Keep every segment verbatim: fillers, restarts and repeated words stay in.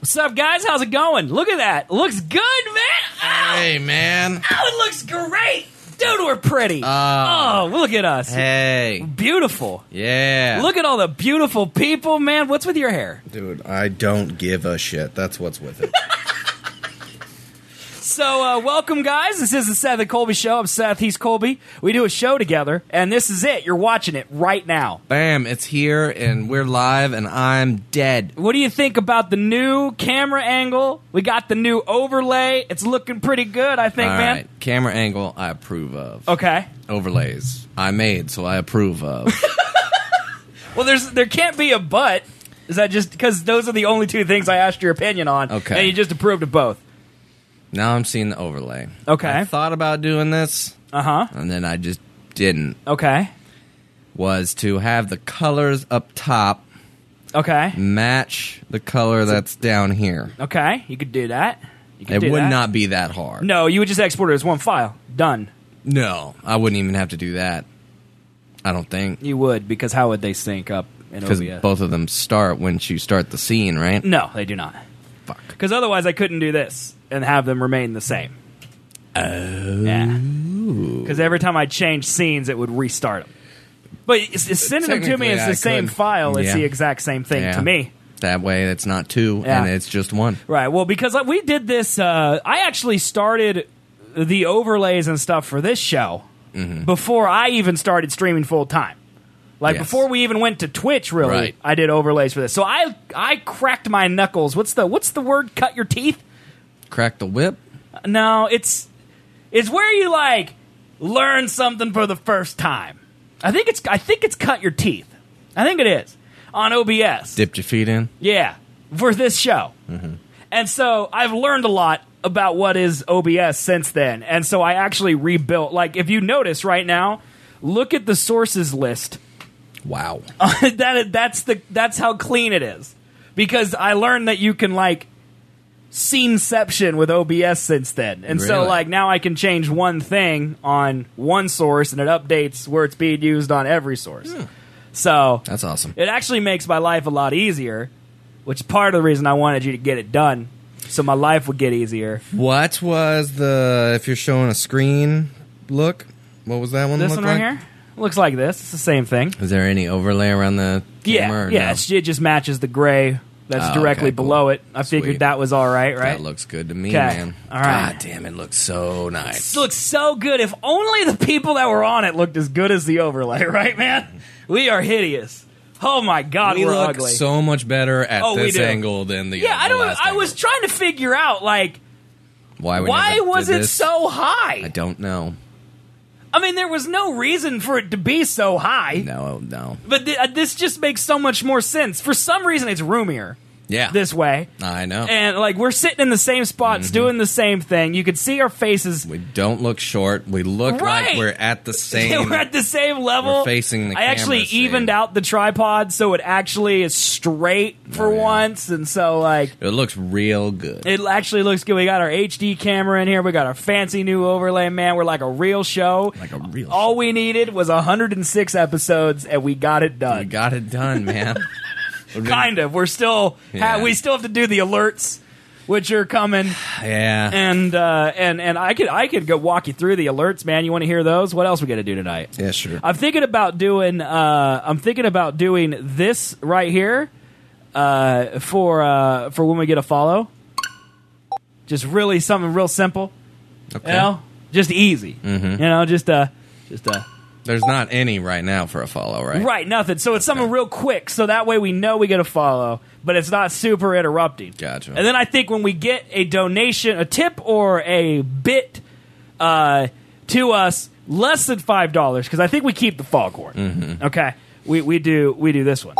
What's up, guys? How's it going? Look at that. Looks good, man. Ow. Hey, man. Oh, it looks great. Dude, we're pretty. Uh, oh, look at us. Hey. Beautiful. Yeah. Look at all the beautiful people, man. What's with your hair? Dude, I don't give a shit. That's what's with it. So, uh, welcome, guys. This is the Seth and Colby Show. I'm Seth. He's Colby. We do a show together, and this is it. You're watching it right now. Bam, it's here, and we're live, and I'm dead. What do you think about the new camera angle? We got the new overlay. It's looking pretty good, I think, All man. right. Camera angle, I approve of. Okay. Overlays, I made, so I approve of. Well, there's there can't be a but. Is that just because those are the only two things I asked your opinion on? Okay. And you just approved of both. Now I'm seeing the overlay. Okay. I thought about doing this, Uh-huh. and then I just didn't. Okay. Was to have the colors up top Okay. match the color that's down here. Okay. You could do that. You could It do would that. not be that hard. No, you would just export it as one file. Done. No, I wouldn't even have to do that. I don't think. You would, because how would they sync up in Because O B S? both of them start once you start the scene, right? No, they do not. Fuck. Because otherwise I couldn't do this and have them remain the same. Oh. Yeah. Because every time I change scenes, it would restart them. But it's, it's sending them to me Technically, as the I same could. file. It's Yeah. the exact same thing Yeah. to me. That way it's not two, Yeah. and it's just one. Right. Well, because we did this, uh, I actually started the overlays and stuff for this show Mm-hmm. before I even started streaming full time. Like Yes. before we even went to Twitch, really, Right. I did overlays for this. So I I cracked my knuckles. What's the what's the word? Cut your teeth? Crack the whip? No, it's it's where you like learn something for the first time. I think it's I think it's cut your teeth. I think it is on O B S. Dipped your feet in? Yeah, for this show. Mm-hmm. And so I've learned a lot about what is O B S since then. And so I actually rebuilt. Like, if you notice right now, look at the sources list. Wow. that that's the that's how clean it is. Because I learned that you can like sceneception with O B S since then. And so Really? like now I can change one thing on one source and it updates where it's being used on every source. Hmm. So That's awesome. it actually makes my life a lot easier, which is part of the reason I wanted you to get it done, so my life would get easier. What was the, if you're showing a screen look, what was that one This look one right like? here looks like this. It's the same thing. Is there any overlay around the Yeah, camera? or yeah. no? it's- It just matches the gray that's Oh, directly okay, cool. below it. I figured Sweet. that was all right, right? That looks good to me, 'Kay. man. All right. God damn, it looks so nice. This looks so good. If only the people that were on it looked as good as the overlay, right, man? We are hideous. Oh my God, we we're look ugly. so much better at Oh, we this do. angle than the yeah, I the don't. last I angle. was trying to figure out like Why, we why never was did it this? so high? I don't know. I mean, there was no reason for it to be so high. No, no. But th- uh, this just makes so much more sense. For some reason, it's roomier Yeah. this way. I know. And, like, we're sitting in the same spots Mm-hmm. doing the same thing. You could see our faces. we don't look short. We look Right. like we're at the same. we're at the same level. We're facing the I actually camera, same. evened out the tripod so it actually is straight for Oh, yeah. once. And so, like, It looks real good. it actually looks good. We got our H D camera in here. We got our fancy new overlay, man. We're like a real show. Like a real All show. we needed was one hundred six episodes, and we got it done. We got it done, man. We've been- Kind of. We're still. Yeah. Ha- we still have to do the alerts, which are coming, Yeah. and uh, and and I could I could go walk you through the alerts, man. You want to hear those? What else we got to do tonight? Yeah, sure. I'm thinking about doing. Uh, I'm thinking about doing this right here uh, for uh, for when we get a follow. Just really something real simple, Okay. you know, just easy. Mhm. You know, just uh, just uh. There's not any right now for a follow, right? Right, nothing. So it's something real quick, so that way we know we get a follow, but it's not super interrupting. Gotcha. And then I think when we get a donation, a tip or a bit uh, to us less than five dollars, because I think we keep the foghorn. Mm-hmm. Okay, we we do we do this one.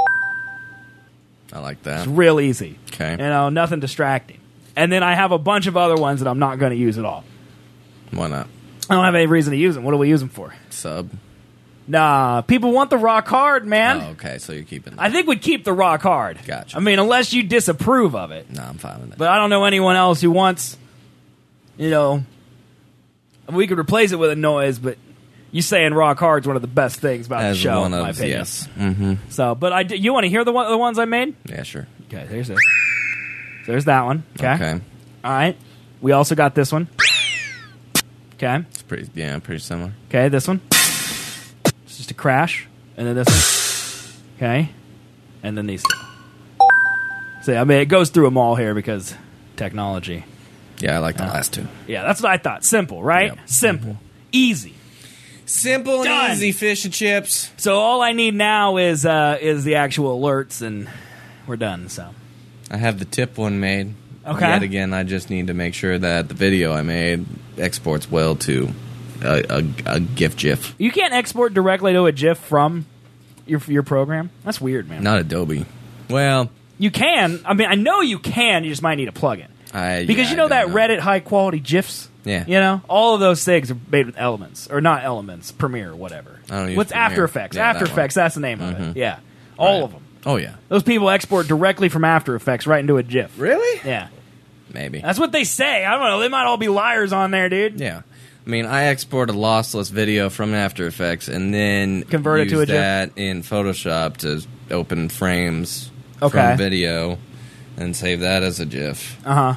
I like that. It's real easy. Okay. You know, nothing distracting. And then I have a bunch of other ones that I'm not going to use at all. Why not? I don't have any reason to use them. What do we use them for? Sub. Nah, people want the rock hard, man. Oh, okay. So you're keeping. I think we'd keep the rock hard. Gotcha. I mean, unless you disapprove of it. No, I'm fine with that. But I don't know anyone else who wants, you know, we could replace it with a noise, but you saying rock hard's one of the best things about As the show, one in of my opinion. yes. Mm-hmm. So, but I, d- you want to hear the one, the ones I made? Yeah, sure. Okay, here's this. there's that one. Okay. Okay. All right. We also got this one. Okay. It's pretty, yeah, pretty similar. Okay, this one. It's just a crash. And then this one. Okay. And then these two. See, I mean, it goes through them all here because technology. Yeah, I like the Uh, last two. Yeah, that's what I thought. Simple, right? Yep. Simple. Easy. Simple and Done. easy fish and chips. So all I need now is uh, is the actual alerts, and we're done. So I have the tip one made. Okay. Yet again, I just need to make sure that the video I made exports well to a, a, a GIF GIF. you can't export directly to a GIF from your your program. That's weird, man. Not Adobe. Well, You can. I mean, I know you can. You just might need a plugin. I Because yeah, you know I that don't know. Reddit high quality GIFs? Yeah. You know? All of those things are made with Elements. Or not Elements, Premiere, whatever. I don't use What's Premiere. After Effects? Yeah, After that one. Effects, that's the name of Mhm. it. Yeah. All Right. of them. Oh yeah. Those people export directly from After Effects right into a GIF. Really? Yeah. Maybe. That's what they say. I don't know. They might all be liars on there, dude. Yeah. I mean, I export a lossless video from After Effects and then Convert it use to a GIF? that in Photoshop to open frames Okay. from video and save that as a GIF. Uh-huh.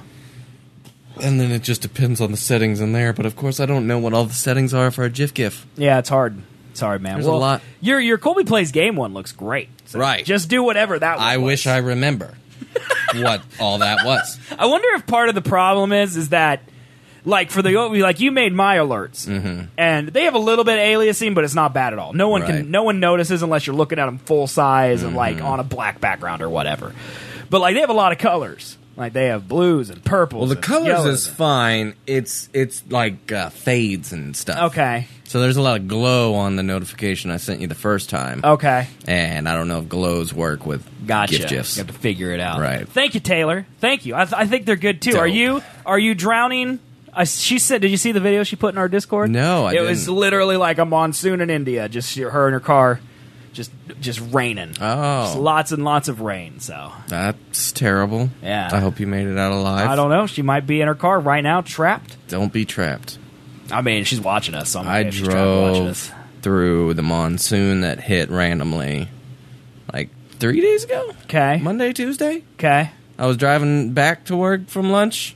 And then it just depends on the settings in there. But of course, I don't know what all the settings are for a GIF GIF. Yeah, it's hard. It's hard, man. There's well, a lot. Your your Colby Plays game one looks great. So Right. Just do whatever that one I was. wish I remember what all that was. I wonder if part of the problem is is that like for the like you made my alerts Mhm. and they have a little bit of aliasing, but it's not bad at all. No one Right. can no one notices unless you're looking at them full size and like Mm-hmm. on a black background or whatever. But like they have a lot of colors. Like they have blues and purples. Well, the and colors yellows is and- fine. It's it's like uh, fades and stuff. okay. So there's a lot of glow on the notification I sent you the first time. Okay. And I don't know if glows work with Gotcha. GIF GIFs. You have to figure it out. Right. Thank you, Taylor. Thank you. I, th- I think they're good too. Dope. Are you Are you drowning? I, she said. Did you see the video she put in our Discord? No, I It was didn't. literally like a monsoon in India. Just her in her car, just just raining. Oh. Just lots and lots of rain. So That's terrible. Yeah. I hope you made it out alive. I don't know. She might be in her car right now, trapped. Don't be trapped. I mean, she's watching us. So I'm I okay if she's trapped watching drove us. through the monsoon that hit randomly like three days ago. Okay. Monday, Tuesday. Okay. I was driving back to work from lunch,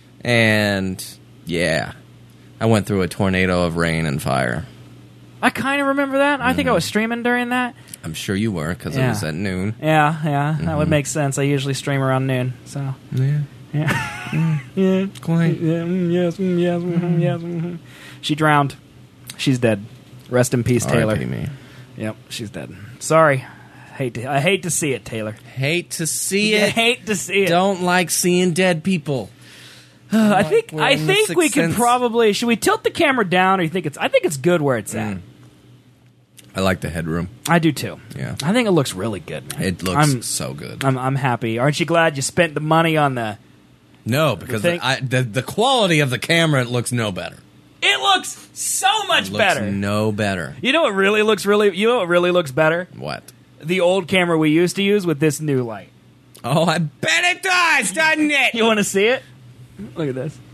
and yeah, I went through a tornado of rain and fire. I kind of remember that. I think I Mm-hmm. was streaming during that. I'm sure you were because Yeah. it was at noon. Yeah, yeah, that Mm-hmm. would make sense. I usually stream around noon. So Yeah, yeah, yeah. quite. Yeah, mm, yes, mm, yes, mhm, yes. mhm. She drowned. She's dead. Rest in peace, Taylor. R I P me. Yep, she's dead. Sorry. Hate to, I hate to see it, Taylor. Hate to see I it. hate to see it. Don't like seeing dead people. I think we're I in the think we Sixth could Sense. probably should we tilt the camera down or you think it's I think it's good where it's at. Mm. I like the headroom. I do too. Yeah. I think it looks really good, man. It looks I'm, so good. I'm I'm happy. Aren't you glad you spent the money on the No, because thing- the, I, the the quality of the camera looks no better. It looks so much It looks better. no better. You know what really looks really you know what really looks better? What? The old camera we used to use with this new light. Oh, I bet it does, doesn't it? You want to see it? Look at this.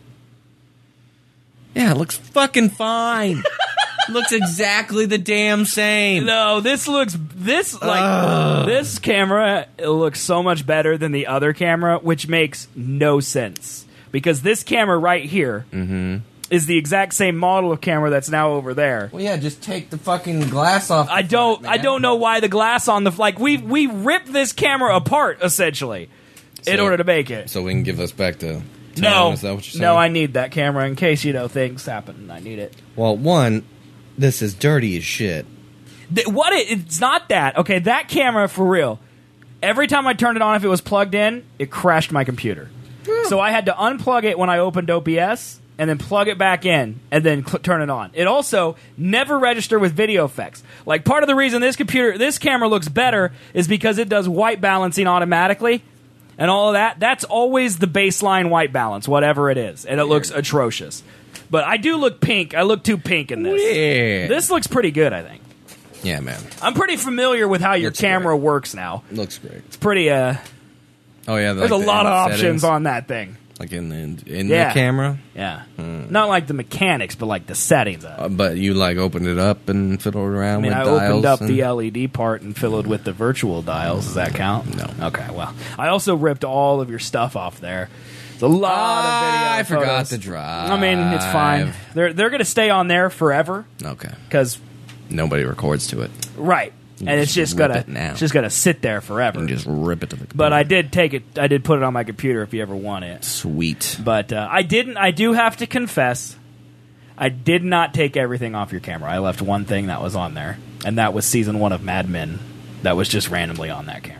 Yeah, it looks fucking fine. Looks exactly the damn same. No, this looks this like this camera it looks so much better than the other camera, which makes no sense because this camera right here is the exact same model of camera that's now over there. Well, yeah, just take the fucking glass off. the I don't front, I man. don't know why the glass on the like we we ripped this camera apart essentially in So- order to make it. So we can give this back to. Tom, No, is that what you're saying? no, I need that camera in case you know things happen. I need it. Well, one, this is dirty as shit. Th- What it, it's not that. Okay, that camera for real. Every time I turned it on, if it was plugged in, it crashed my computer. So I had to unplug it when I opened O B S and then plug it back in and then cl- turn it on. It also never registered with video effects. Like part of the reason this computer, this camera looks better is because it does white balancing automatically and all of that. That's always the baseline white balance, whatever it is, and it looks atrocious. But I do look pink. I look too pink in this. Weird. This looks pretty good, I think. Yeah, man. I'm pretty familiar with how your Looks camera great. works now. Looks great. It's pretty, uh, Oh, yeah. there's like a the lot of settings. options on that thing. Like in the, in Yeah. the camera? Yeah. Not like the mechanics, but like the settings of it. Uh, but you like opened it up and fiddled around I mean, with I dials? opened up and- the L E D part and fiddled with the virtual dials. Does that count? No. Okay, well. I also ripped all of your stuff off there. It's a lot Ah, of video I forgot photos. to drive. I mean, it's fine. They're, they're going to stay on there forever. Okay. Because, Nobody records to it. right. You And it's just just rip gonna it now. it's just gonna sit there forever. You can just rip it to the computer. But I did take it. I did put it on my computer if you ever want it. Sweet. But uh, I didn't. I do have to confess, I did not take everything off your camera. I left one thing that was on there, and that was season one of Mad Men. That was just randomly on that camera.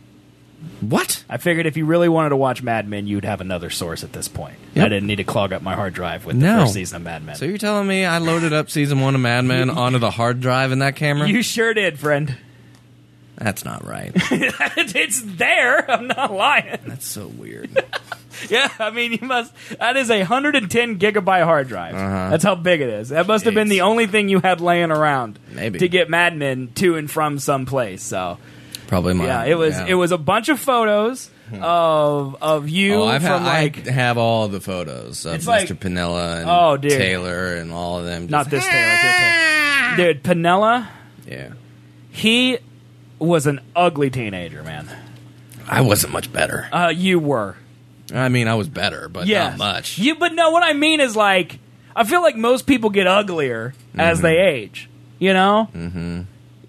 What? I figured if you really wanted to watch Mad Men, you'd have another source at this point. Yep. I didn't need to clog up my hard drive with No. the first season of Mad Men. So you're telling me I loaded up season one of Mad Men onto the hard drive in that camera? You sure did, friend. That's not right. It's there. I'm not lying. That's so weird. Yeah, I mean, you must. That is a one hundred ten gigabyte hard drive. Uh-huh. That's how big it is. That must have been Jeez. the only thing you had laying around Maybe. to get Mad Men to and from someplace. So Probably mine. yeah, it was yeah. it was a bunch of photos of of you Oh, I've from ha- like I have all the photos of It's Mister like- Pinella and Oh, dude. Taylor and all of them. Just, not this Taylor, Taylor. dude Pinella. Yeah. He was an ugly teenager, man. I wasn't much better. Uh, you were. I mean, I was better, but Yes. not much. You, but no, what I mean is like, I feel like most people get uglier as they age. You know, mm-hmm.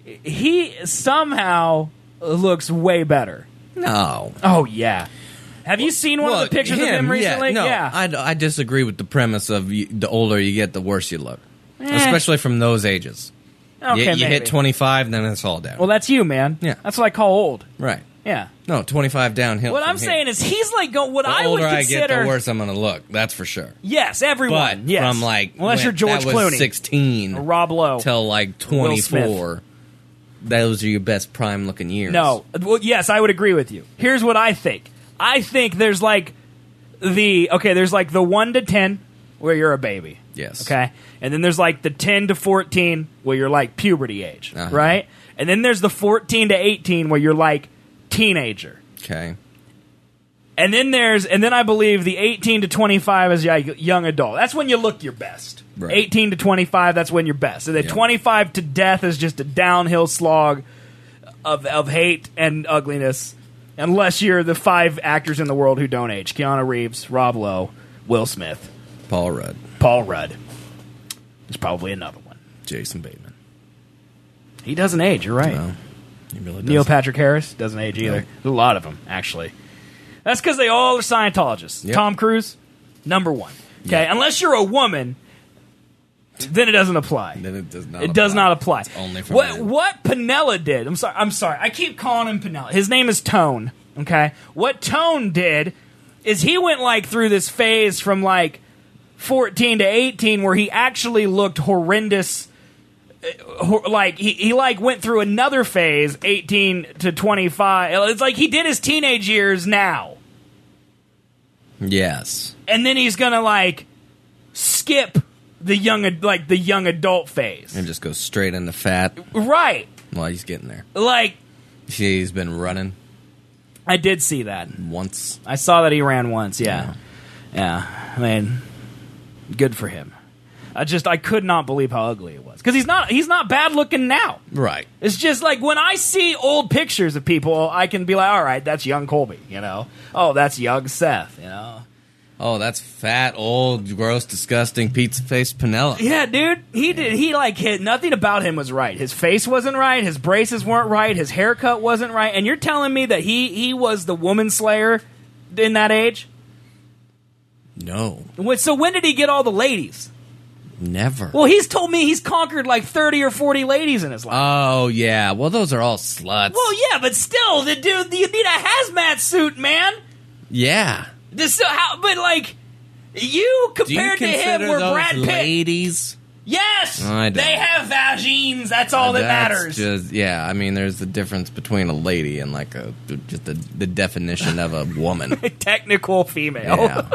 He somehow looks way better. No. Oh yeah. Have you seen one Look, of the pictures of him recently? Yeah, no, yeah. I, I disagree with the premise of you, the older you get, the worse you look. Eh. Especially from those ages. okay, you you maybe. hit twenty-five, then it's all down. Well, that's you, man. Yeah. That's what I call old. right. Yeah. No, twenty-five downhill. What from I'm here. saying is, he's like go, what the I would older I consider. get, the worse I'm going to look. That's for sure. Yes, everyone. But yes. from like unless when you're George that was Clooney, sixteen or Rob Lowe, till like Will Smith. twenty-four, those are your best prime looking years. No. Well, yes, I would agree with you. Here's what I think. I think there's like the okay, there's like the one to ten where you're a baby. Yes. Okay. And then there's like the ten to fourteen where you're like puberty age, Uh-huh. right? And then there's the fourteen to eighteen where you're like teenager. Okay. And then there's and then I believe the eighteen to twenty-five is like young adult. That's when you look your best. Right. eighteen to twenty-five, that's when you're best. And then Yeah. twenty-five to death is just a downhill slog of of hate and ugliness. Unless you're the five actors in the world who don't age. Keanu Reeves, Rob Lowe, Will Smith, Paul Rudd, Paul Rudd. There's probably another one. Jason Bateman. He doesn't age, you're right. No, he really Neil doesn't. Patrick Harris doesn't age either. No. There's a lot of them, actually. That's because they all are Scientologists. Yep. Tom Cruise, number one. Okay, Yep. unless you're a woman, then it doesn't apply. Then it does not. It does not apply. It's only for what men. what Pinella did. I'm sorry. I'm sorry. I keep calling him Pinella. His name is Tone. Okay. What Tone did is he went like through this phase from like fourteen to eighteen where he actually looked horrendous. uh, hor- Like he, he like went through another phase, eighteen to twenty-five. It's like he did his teenage years now, Yes. and then he's gonna like skip the young ad- like the young adult phase. And just go straight into fat Right. while he's getting there. Like See, he's been running I did see that. once. I saw that he ran once. Yeah, yeah. I mean, good for him. I just I could not believe how ugly it was because he's not he's not bad looking now. Right. It's just like when I see old pictures of people, I can be like, all right, that's young Colby. You know, oh, that's young Seth. You know, Oh, that's fat, old, gross, disgusting, pizza-faced Pinella. yeah, dude. He did. He like hit nothing about him was right. His face wasn't right. His braces weren't right. His haircut wasn't right. And you're telling me that he he was the woman slayer in that age? No. What- So when did he get all the ladies? Never. Well, he's told me he's conquered like thirty or forty ladies in his life. Oh, yeah. Well, those are all sluts. well, yeah, but still, the dude, you need a hazmat suit, man. yeah. This, how, but like, you Do you compared to him consider were those Brad Pitt. ladies? Yes, I don't. they have vagines. That's all that That's matters. Just, yeah, I mean, there's the difference between a lady and like a just the, the definition of a woman. Technical female. Yeah.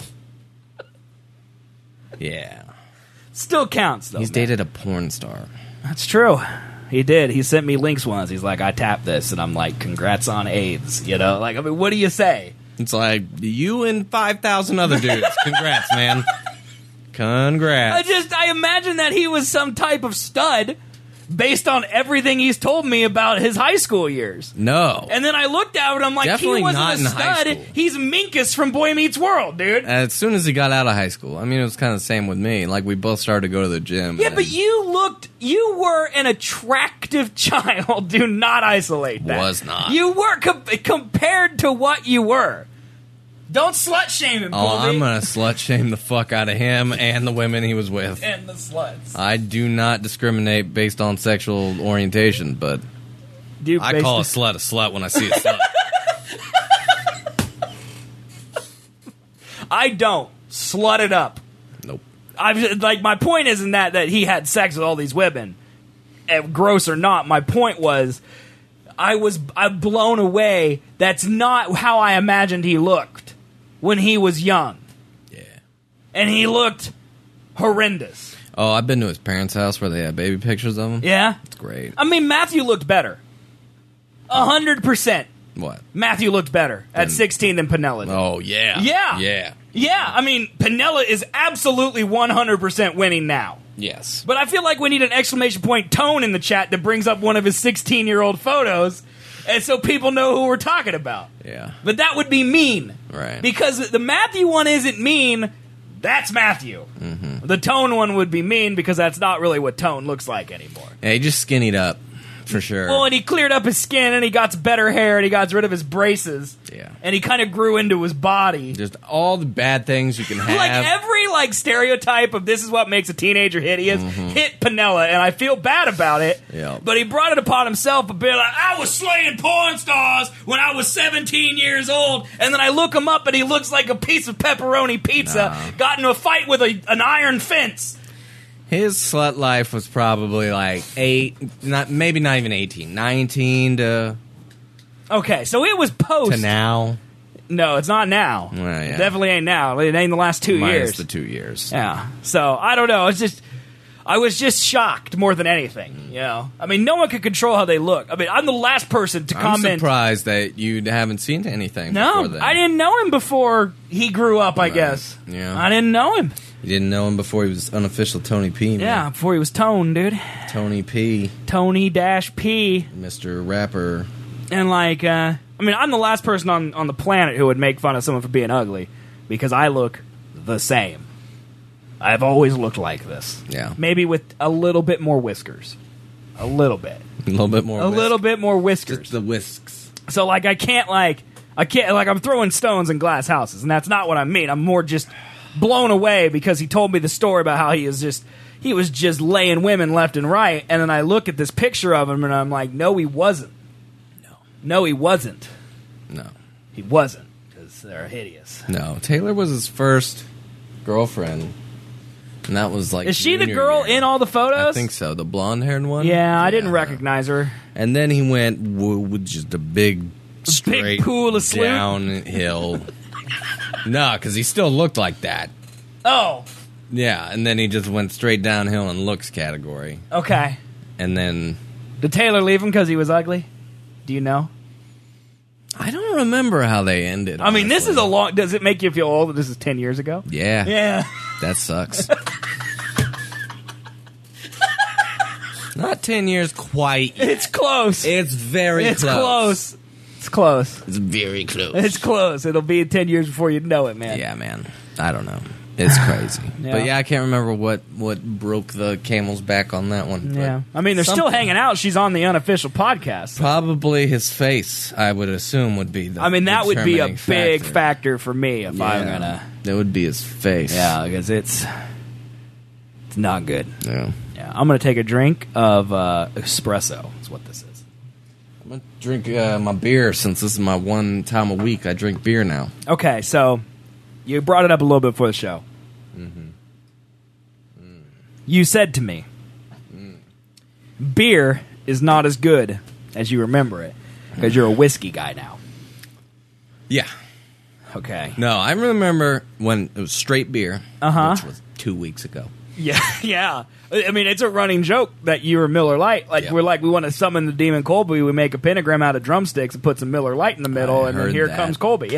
Yeah. Still counts, though. He's man. dated a porn star. That's true. He did. He sent me links once. He's like, I tapped this, and I'm like, congrats on AIDS. You know, like, I mean, what do you say? It's like, you and five thousand other dudes. Congrats, man. Congrats. I just, I imagine that he was some type of stud based on everything he's told me about his high school years. No. And then I looked at him, I'm like, Definitely he wasn't not a in high stud. school. He's Minkus from Boy Meets World, dude. As soon as he got out of high school. I mean, it was kind of the same with me. Like, we both started to go to the gym. Yeah, and but you looked, you were an attractive child. Do not isolate that. Was not. You were com- compared to what you were. Don't slut shame him, Oh, Colby. I'm going to slut shame the fuck out of him and the women he was with. And the sluts. I do not discriminate based on sexual orientation, but Dude, I call a slut a slut when I see a slut. I don't. Slut it up. Nope. I've like my point isn't that that he had sex with all these women, eh, gross or not. My point was, I was I'm blown away. That's not how I imagined he looked when he was young, Yeah. and he looked horrendous. Oh, I've been to his parents' house where they have baby pictures of him. Yeah, It's great. I mean Matthew looked better. A hundred percent, What? Matthew looked better at Then- sixteen than Penella did. Oh, yeah. Yeah. Yeah. Yeah, I mean Penella is absolutely one hundred percent winning now. Yes. But I feel like we need an exclamation point tone in the chat that brings up one of his sixteen-year-old photos, and so people know who we're talking about. Yeah. But that would be mean. Right. Because the Matthew one isn't mean, that's Matthew. Mm-hmm. The Tone one would be mean because that's not really what Tone looks like anymore. Yeah, he just skinnied up, for sure. Well, and he cleared up his skin, and he got better hair, and he got rid of his braces. Yeah. And he kind of grew into his body. Just all the bad things you can have. Like every like stereotype of this is what makes a teenager hideous hit Penella, and I feel bad about it. Yep. But he brought it upon himself a bit like I was slaying porn stars when I was seventeen years old, and then I look him up and he looks like a piece of pepperoni pizza. Nah. Got into a fight with a, an iron fence. His slut life was probably like eight, not maybe not even eighteen, nineteen to Okay, so it was post. to now. No, it's not now. Well, yeah. Definitely ain't now. It ain't the last two Minus years. the two years. Yeah. So I don't know. It's just I was just shocked more than anything. You know. I mean, no one can control how they look. I mean, I'm the last person to I'm comment. surprised that you haven't seen anything No, before then. I didn't know him before he grew up. I Right. guess. Yeah. I didn't know him. You didn't know him before he was unofficial Tony P. man. Yeah, before he was Tone, dude. Tony P, Tony Dash P. Mister Rapper. And like, uh, I mean, I'm the last person on on the planet who would make fun of someone for being ugly because I look the same. I've always looked like this. Yeah. Maybe with a little bit more whiskers. A little bit. A little bit more. A whisk. little bit more whiskers. Just the whisks. So like I can't like I can't like I'm throwing stones in glass houses, and that's not what I mean. I'm more just blown away because he told me the story about how he was just he was just laying women left and right, and then I look at this picture of him and I'm like, no, he wasn't. No, no, he wasn't. No. He wasn't because they're hideous. No. Taylor was his first girlfriend, and that was like. Is she the junior girl year. in all the photos? I think so. The blonde-haired one. Yeah, I didn't recognize her. And then he went w- with just a big, straight pool of sloot? downhill. No, because he still looked like that. Oh, Yeah, and then he just went straight downhill in looks category. okay. And then Did Taylor leave him because he was ugly? Do you know? I don't remember how they ended. I mean, this is a honestly. long. Does it make you feel old that this is ten years ago? Yeah, Yeah. that sucks. Not ten years quite. Yet. It's close. It's very It's close. close. It's close. It's very close. It's close. It'll be ten years before you know it, man. Yeah, man. I don't know. It's crazy. Yeah. But yeah, I can't remember what, what broke the camel's back on that one. but Yeah. I mean, they're still something. hanging out. She's on the unofficial podcast. Probably his face, I would assume, would be the I mean, that would be a determining big factor for me if I'm Yeah. gonna. That would be his face. Yeah, because it's it's not good. Yeah. Yeah, I'm gonna take a drink of uh, espresso. Is what this is. I'm going to drink uh, my beer since this is my one time a week. I drink beer now. Okay, so you brought it up a little bit before the show. Mm-hmm. Mm. You said to me, mm. beer is not as good as you remember it because you're a whiskey guy now. Yeah. Okay. No, I remember when it was straight beer, Uh-huh. which was two weeks ago. Yeah, yeah. I mean, it's a running joke that you were Miller Lite. Like, Yeah. we're like, we want to summon the demon Colby. We make a pentagram out of drumsticks and put some Miller Lite in the middle, I and then heard here that. comes Colby. Yeah.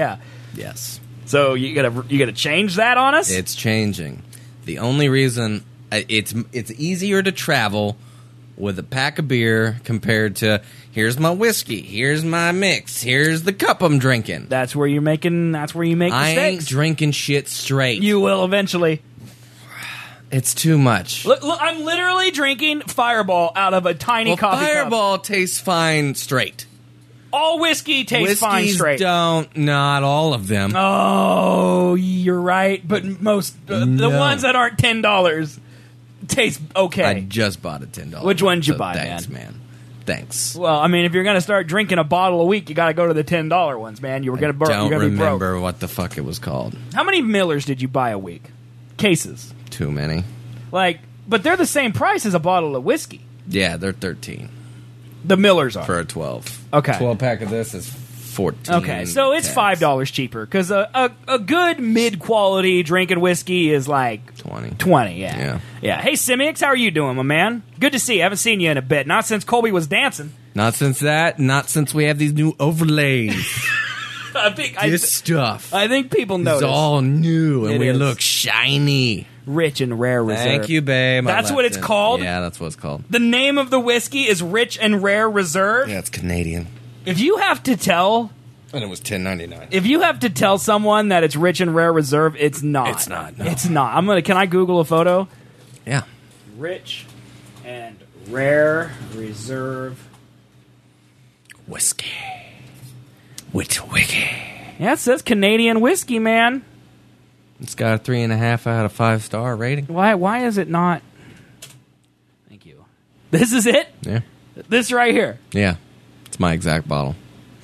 Yes. So you gotta you gotta change that on us? It's changing. The only reason uh, it's it's easier to travel with a pack of beer compared to here's my whiskey, here's my mix, here's the cup I'm drinking. That's where you're making. That's where you make I mistakes. ain't drinking shit straight. You will eventually. It's too much. Look, look, I'm literally drinking Fireball out of a tiny well, coffee cup. Fireball tastes fine straight. All whiskey tastes fine Whiskeys straight. don't. Not all of them. Oh, you're right. But most uh, the No. ones that aren't ten dollars taste okay. I just bought a ten dollars. Which one'd you so buy, thanks, man? man? Thanks. Well, I mean, if you're gonna start drinking a bottle a week, you got to go to the ten dollar ones, man. You were gonna, bur- Don't you're gonna be broke. remember what the fuck it was called. How many Millers did you buy a week? Cases, Too many. like, but they're the same price as a bottle of whiskey. Yeah, they're thirteen The Millers are for a twelve. Okay. twelve pack of this is fourteen. okay. So it's tax. five dollars cheaper because a, a a good mid quality drinking whiskey is like twenty. twenty. Yeah, Yeah. yeah. Hey, Simix, how are you doing, my man? Good to see you. I haven't seen you in a bit. Not since Colby was dancing. Not since that. Not since we have these new overlays. I think I, this stuff. I think people It's notice. all new, and It we is. look shiny. Rich and rare reserve. Thank you, babe. I That's left what it's it. called? Yeah, that's what it's called. The name of the whiskey is Rich and Rare Reserve. Yeah, it's Canadian. If you have to tell, And it was ten ninety nine. if you have to tell someone that it's Rich and Rare Reserve, it's not. It's not, no. It's not. I'm gonna. Can I Google a photo? Yeah. Rich and Rare Reserve. Whiskey. With wiki. Yeah, it says Canadian whiskey, man. It's got a three and a half out of five star rating. Why? Why is it not? Thank you. This is it. Yeah. This right here. Yeah. It's my exact bottle.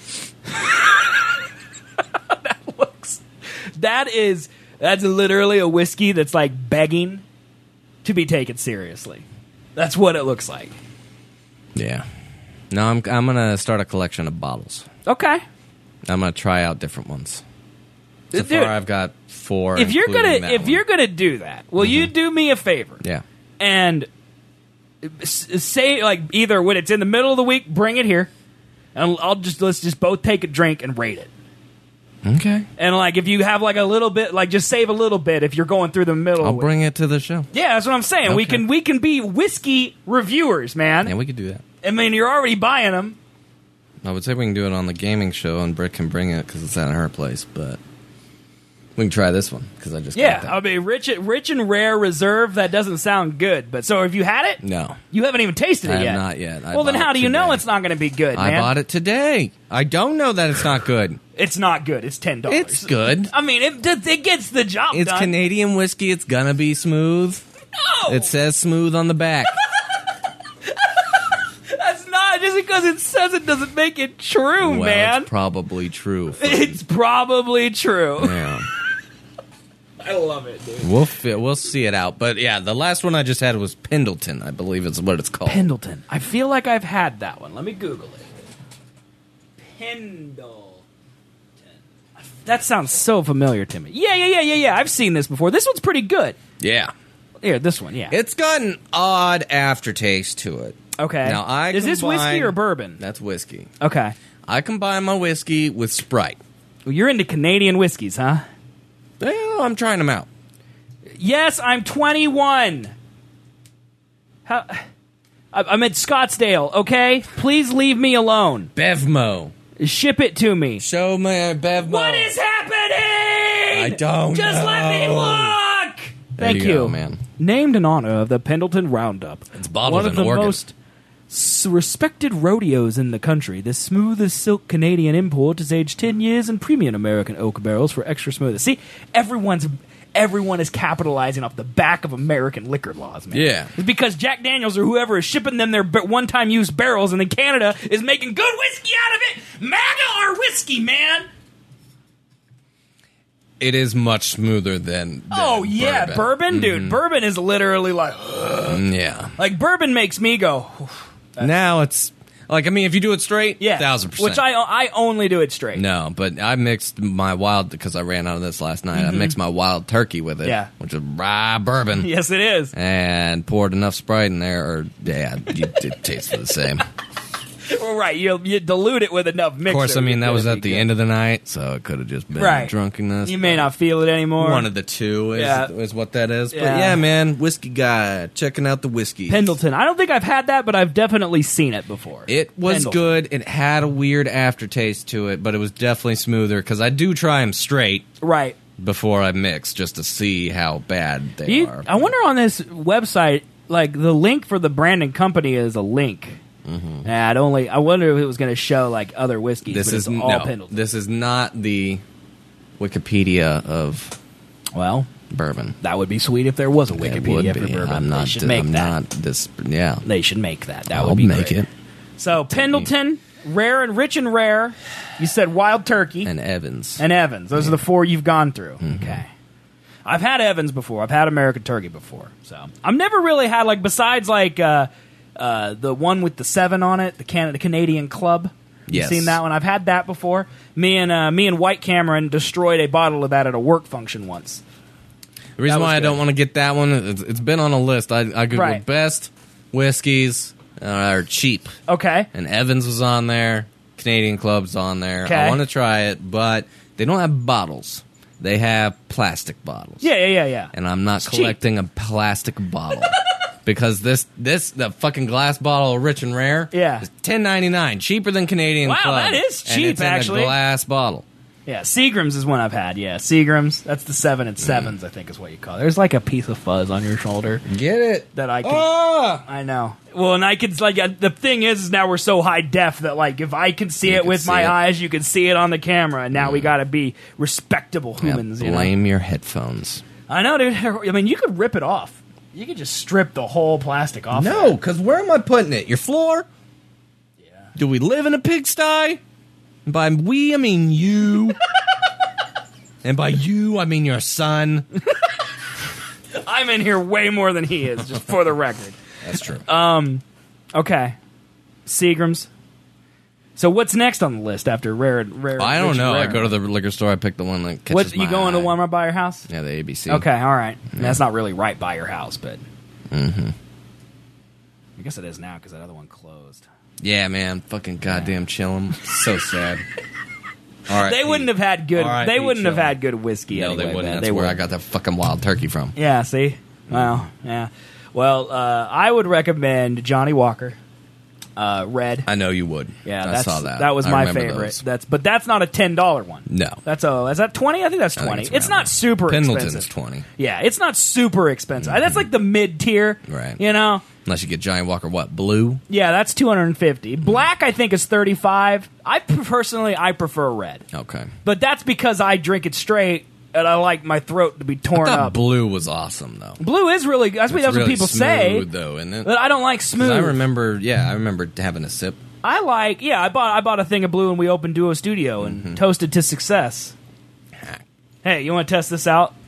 Looks. That is. That's literally a whiskey that's like begging to be taken seriously. That's what it looks like. Yeah. No, I'm I'm gonna start a collection of bottles. Okay. I'm gonna try out different ones. So Dude, far, I've got four. if you're including gonna that if one. you're gonna do that, will you do me a favor yeah, and s- say like either when it's in the middle of the week, bring it here, and I'll just let's just both take a drink and rate it. okay. And like if you have like a little bit, like just save a little bit if you're going through the middle. I'll of the bring it to the show. week. Yeah, that's what I'm saying. We Okay. can we can be whiskey reviewers, man. Yeah, we could do that. I mean, you're already buying them. I would say we can do it on the gaming show, and Britt can bring it because it's at her place. But we can try this one because I just Yeah, got that. I mean, rich, rich and rare reserve. That doesn't sound good. But so, have you had it? No, You haven't even tasted I it have yet. not yet. I well, then bought how it do you know today. it's not going to be good, I man? bought it today. I don't know that it's not good. It's not good. It's ten dollars. It's good. I mean, it, it gets the job It's done. Canadian whiskey. It's gonna be smooth. No, It says smooth on the back. that's not just because it says it doesn't make it true, Well, man. it's probably true. folks. It's probably true. Yeah. I love it, dude. We'll fi- we'll see it out, but yeah, the last one I just had was Pendleton, I believe is what it's called. Pendleton. I feel like I've had that one. Let me Google it. Pendleton. That sounds so familiar to me. Yeah, yeah, yeah, yeah, yeah. I've seen this before. This one's pretty good. Yeah, Here, this one, yeah. it's got an odd aftertaste to it. Okay. Now I Is this whiskey combine- or bourbon? That's whiskey. Okay. I combine my whiskey with Sprite. Well, you're into Canadian whiskeys, huh? Well, I'm trying them out. Yes, I'm twenty-one. How? I- I'm at Scottsdale, okay? Please leave me alone. Bevmo, Ship it to me. show me a Bevmo. What is happening? I don't Just let me know. look. There Thank you you, go, man. Named in honor of the Pendleton Roundup. It's bottled one of in the Oregon. most s- respected rodeos in the country. This smooth as silk Canadian import is aged ten years in premium American oak barrels for extra smoothness. See, everyone's everyone is capitalizing off the back of American liquor laws, man. Yeah. It's because Jack Daniels or whoever is shipping them their b- one-time use barrels, and then Canada is making good whiskey out of it. MAGA or whiskey, man. It is much smoother than, than Oh yeah, bourbon. bourbon, dude. Bourbon is literally like, Mm, yeah. like bourbon makes me go, Now it's like I mean, if you do it straight, yeah, thousand percent. which I I only do it straight. no, but I mixed my wild because I ran out of this last night. I mixed my wild turkey with it, Yeah. which is rye bourbon, Yes, it is. and poured enough Sprite in there, or yeah, you, it tastes the same. Well, right, you you dilute it with enough mixer. Of course, I mean, that it's was gonna at be the good. end of the night, so it could have just been Right. drunkenness. You may not feel it anymore. One of the two is, Yeah. is what that is. But Yeah. yeah, man, whiskey guy, checking out the whiskey. Pendleton. I don't think I've had that, but I've definitely seen it before. It was Pendleton. good. It had a weird aftertaste to it, but it was definitely smoother because I do try them straight Right. before I mix just to see how bad they You, are. I wonder on this website, like the link for the brand and company is a link. Mm-hmm. Yeah, I'd only. I wonder if it was going to show like other whiskeys. This but is it's all no, Pendleton. this is not the Wikipedia of Well, bourbon. that would be sweet if there was a It Wikipedia would for be. bourbon. I'm they not. should make I'm that. not this. Yeah, They should make that. That I'll would be make great. it. So Pendleton, rare and rich and rare. You said Wild Turkey And Evans. and Evans. Those are the four you've gone through. Mm-hmm. Okay. I've had Evans before. I've had American Turkey before. So I've never really had like besides like uh, uh, the one with the seven on it, the Canada Canadian Club. You Yes. seen that one? I've had that before. Me and uh, me and White Cameron destroyed a bottle of that at a work function once. The reason That was why I good. don't want to get that one, it's, it's been on a list. I, I googled Right. best whiskeys uh, are cheap, Okay. and Evans was on there. Canadian Club's on there. Okay. I want to try it, but they don't have bottles. They have plastic bottles. Yeah, yeah, yeah, yeah. And I'm not It's collecting a plastic bottle. Because this, this the fucking glass bottle of Rich and Rare Yeah. is ten ninety-nine, cheaper than Canadian Wow, Club. that is And cheap, it's in actually. a glass bottle. Yeah, Seagram's is one I've had. Yeah, Seagram's. That's the seven and sevens, I think is what you call it. There's like a piece of fuzz on your shoulder Get it? that I can. Ah! I know. Well, and I could like uh, the thing is, is now we're so high def that like if I can see You it can with see my it. eyes, you can see it on the camera. And now we got to be respectable Yeah, humans. you know? blame your headphones. I know, dude. I mean, you could rip it off. You could just strip the whole plastic off. No, of because where am I putting it? Your floor? it. Yeah. Do we live in a pigsty? And by we, I mean you. And by you, I mean your son. I'm in here way more than he is, just for the record. That's true. Okay, Seagram's. So what's next on the list after rare? Rare. I don't Rich and know. I Rare? go to the liquor store. I pick the one that catches What my you going to eye. one right by your house? Yeah, the A B C. Okay, all right. That's not really right by your house, but Mm-hmm. I guess it is now because that other one closed. Yeah, man. Fucking goddamn chillum. So sad. All right. They wouldn't have had good. R I P They wouldn't have Chillum. had good whiskey. No, anyway, they wouldn't. man. That's They where I wouldn't. got that fucking wild turkey from. Yeah. See. Well. Yeah. Well, uh, I would recommend Johnny Walker, uh, Red. I know you would. Yeah, I that's, saw that. That was I my remember favorite. those. That's but that's not a ten dollar one. No. That's a is that twenty? I think that's I think twenty. it's It's, around not there. super Pendleton's expensive. twenty. Yeah, it's not super expensive. That's like the mid tier. Right. You know. Unless you get Johnny Walker, what, blue? Yeah, that's two hundred and fifty. Black, I think, is thirty five. I personally, I prefer red, Okay. but that's because I drink it straight and I like my throat to be I torn thought up. blue was awesome, though. Blue is really good. That's what It's that's what really people smooth, say. though, isn't it? But I don't like 'Cause smooth. I remember, yeah, I remember having a sip. I like, yeah. I bought I bought a thing of blue and we opened Duo Studio and Mm-hmm. toasted to success. Hey, you want to test this out?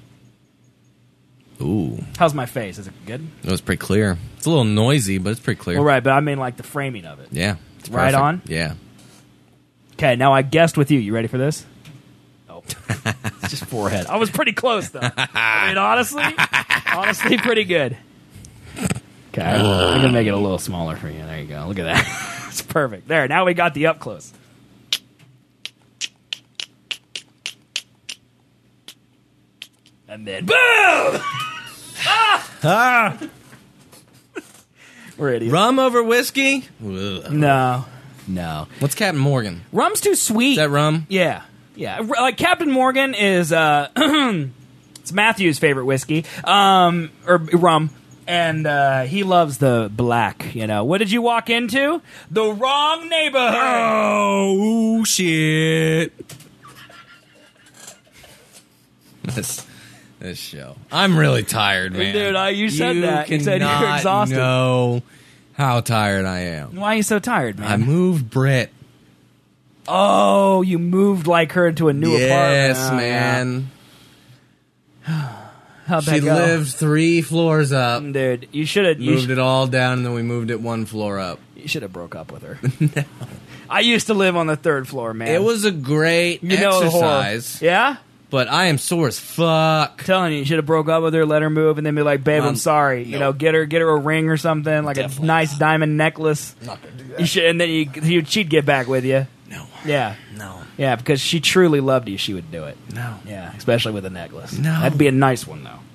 Ooh, How's my face? Is it good? it was pretty clear. It's a little noisy, but it's pretty clear. All right, but I mean like the framing of it. Yeah. It's Right perfect. on? Yeah. Okay, now I guessed with you. You ready for this? Oh, it's just forehead. I was pretty close though. I mean, honestly, honestly, pretty good. Okay, I'm gonna make it a little smaller for you. There you go. Look at that. It's perfect. There. Now we got the up close. And then boom! Ah! We're idiots. Rum over whiskey? Ugh. No, no. What's Captain Morgan? Rum's too sweet. Is that rum? Yeah, yeah. R- Like Captain Morgan is uh, it's Matthew's favorite whiskey, um, or rum, and uh, he loves the black. You know, what did you walk into? The wrong neighborhood. Oh, shit. This, this show. I'm really tired, man. Dude, I- you said that. You said you were cannot exhausted. know how tired I am. Why are you so tired, man? I moved Britt. oh, you moved like her into a new yes, apartment. Oh, man. yeah. How'd that She go? lived three floors up. Dude, you should have. You Moved it all down, and then we moved it one floor up. You should have broke up with her. I used to live on the third floor, man. It was a great you know the horror. exercise. Yeah, but I am sore as fuck. I'm telling you, you should have broke up with her, let her move, and then be like, "Babe, Um, I'm sorry." You no. know, get her, get her a ring or something, like Definitely a nice not. diamond necklace. I'm not gonna do that. You should, and then you, you, she'd get back with you. No. Yeah, No. yeah, because she truly loved you. She would do it. No. Yeah, especially with a necklace. No. That'd be a nice one though.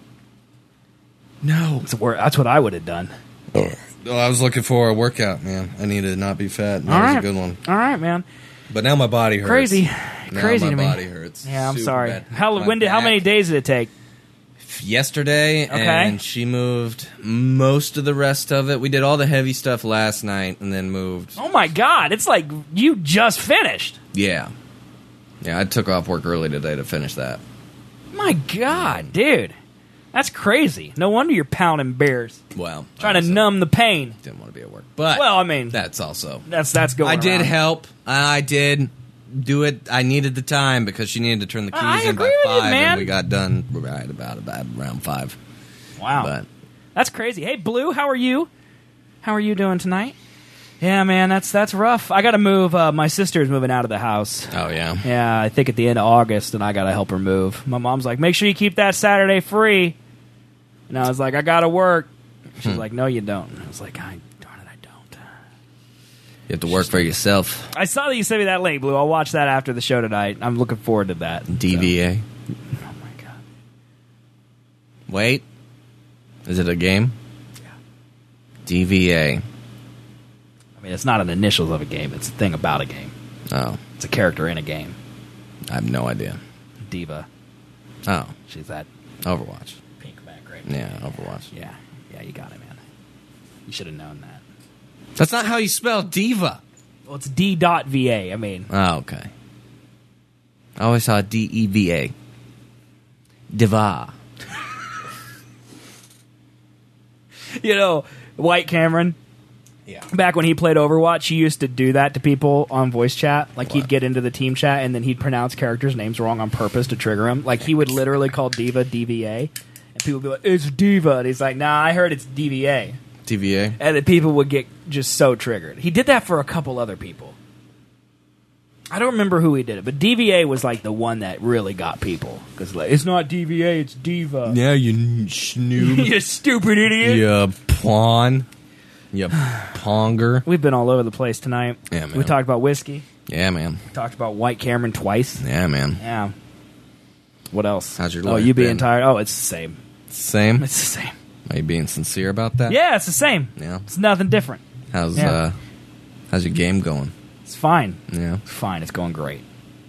No. That's where- That's what I would have done. Oh, I was looking for a workout, man. I needed to not be fat. And that All was right, a good one. All right, man. But now my body hurts. Crazy, Now crazy my to me. body hurts. Yeah, I'm Super sorry. bad. How My when did how back. many days did it take? Yesterday, Okay. and she moved most of the rest of it. We did all the heavy stuff last night, and then moved. Oh my God! It's like you just finished. Yeah, yeah. I took off work early today to finish that. My God, dude, that's crazy. No wonder you're pounding bears, Well, trying to also numb the pain. Didn't want to be at work, but Well, I mean, that's also. that's that's going. I did around. help. I did do it. I needed the time because she needed to turn the keys I in by agree with you, five, man. and we got done right about about around five. Wow, But that's crazy. Hey, Blue, how are you? How are you doing tonight? Yeah, man, that's that's rough. I got to move. Uh, my sister's moving out of the house. oh yeah, Yeah, I think at the end of August, and I got to help her move. My mom's like, make sure you keep that Saturday free. And I was like, I got to work. She's Hmm. like, no, you don't. And I was like, I, darn it, I don't. you have to work for yourself. I saw that you sent me that link, Blue. I'll watch that after the show tonight. I'm looking forward to that. D V A. So- oh, my God. Wait, is it a game? Yeah. D V A. I mean, it's not an initials of a game. It's a thing about a game. Oh, It's a character in a game. I have no idea. Diva. Oh, She's that Overwatch. pink back right Yeah, Overwatch. Yeah. Yeah, you got it, man. You should have known that. That's not how you spell diva. Well, it's D dot V A. I mean, Oh, okay. I always saw D E V A. Diva. you know, White Cameron, Yeah. back when he played Overwatch, he used to do that to people on voice chat. Like, he'd What? get into the team chat, and then he'd pronounce characters' names wrong on purpose to trigger him. Like, he would literally call Diva D V A, and people would be like, it's Diva. And he's like, nah, I heard it's D V A. D V A. And then people would get just so triggered. He did that for a couple other people. I don't remember who he did it, but D V A was like the one that really got people. Because like, it's not D V A, it's Diva. Yeah, you snoob. You stupid idiot. You pawn. You ponger. We've been all over the place tonight. Yeah, man. We talked about whiskey. Yeah, man. Talked about White Cameron twice. Yeah, man. Yeah. What else? How's your Oh, life you being been? tired? Oh, it's the same. Same. It's the same. Are you being sincere about that? Yeah, it's the same. Yeah. It's nothing different. How's Yeah. uh how's your game going? It's fine. Yeah. It's fine. It's going great.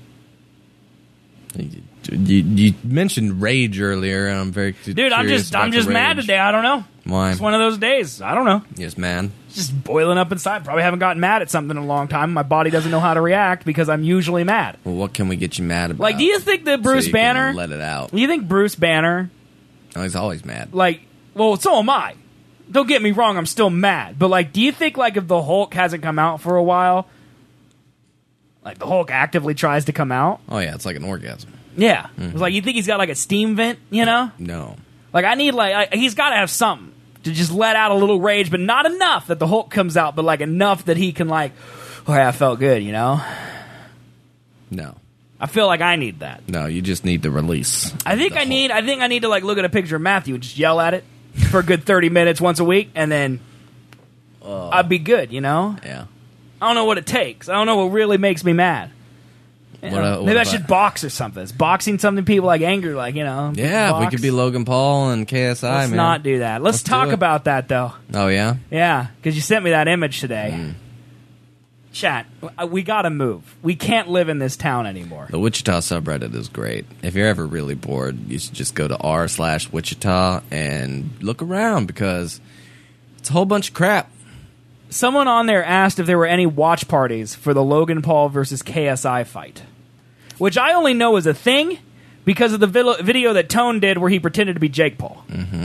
You, you, you mentioned rage earlier, and I'm very Dude, I'm curious just about I'm the just mad rage. today. I don't know. Why? It's one of those days. I don't know. You just mad? It's just boiling up inside. Probably haven't gotten mad at something in a long time. My body doesn't know how to react because I'm usually mad. Well, what can we get you mad about? Like, do you think that So Bruce you can Banner? let it out? Do you think Bruce Banner? Oh, he's always mad. Like, well, so am I. Don't get me wrong. I'm still mad. But like, do you think like if the Hulk hasn't come out for a while, like the Hulk actively tries to come out? Oh yeah, it's like an orgasm. Yeah. Mm-hmm. It's like you think he's got like a steam vent, you know? No. Like I need like I, he's got to have something to just let out a little rage, but not enough that the Hulk comes out, but like enough that he can like, oh yeah, I felt good, you know? No. I feel like I need that. No, you just need the release. I think The I whole- need I think I need to like look at a picture of Matthew and just yell at it for a good thirty minutes once a week, and then I'd be good, you know? Yeah. I don't know what it takes. I don't know what really makes me mad. You What, know, uh, what maybe I about- should box or something. Is boxing something people like angry, like, you know? Yeah, we box? could be Logan Paul and K S I, Let's man. not do that. Let's, Let's do talk it. about that, though. Oh yeah. Yeah, because you sent me that image today. Mm. Chat, we gotta move. We can't live in this town anymore. The Wichita subreddit is great. If you're ever really bored, you should just go to r slash Wichita and look around because it's a whole bunch of crap. Someone on there asked if there were any watch parties for the Logan Paul versus K S I fight, which I only know is a thing because of the vid- video that Tone did where he pretended to be Jake Paul. Mm-hmm.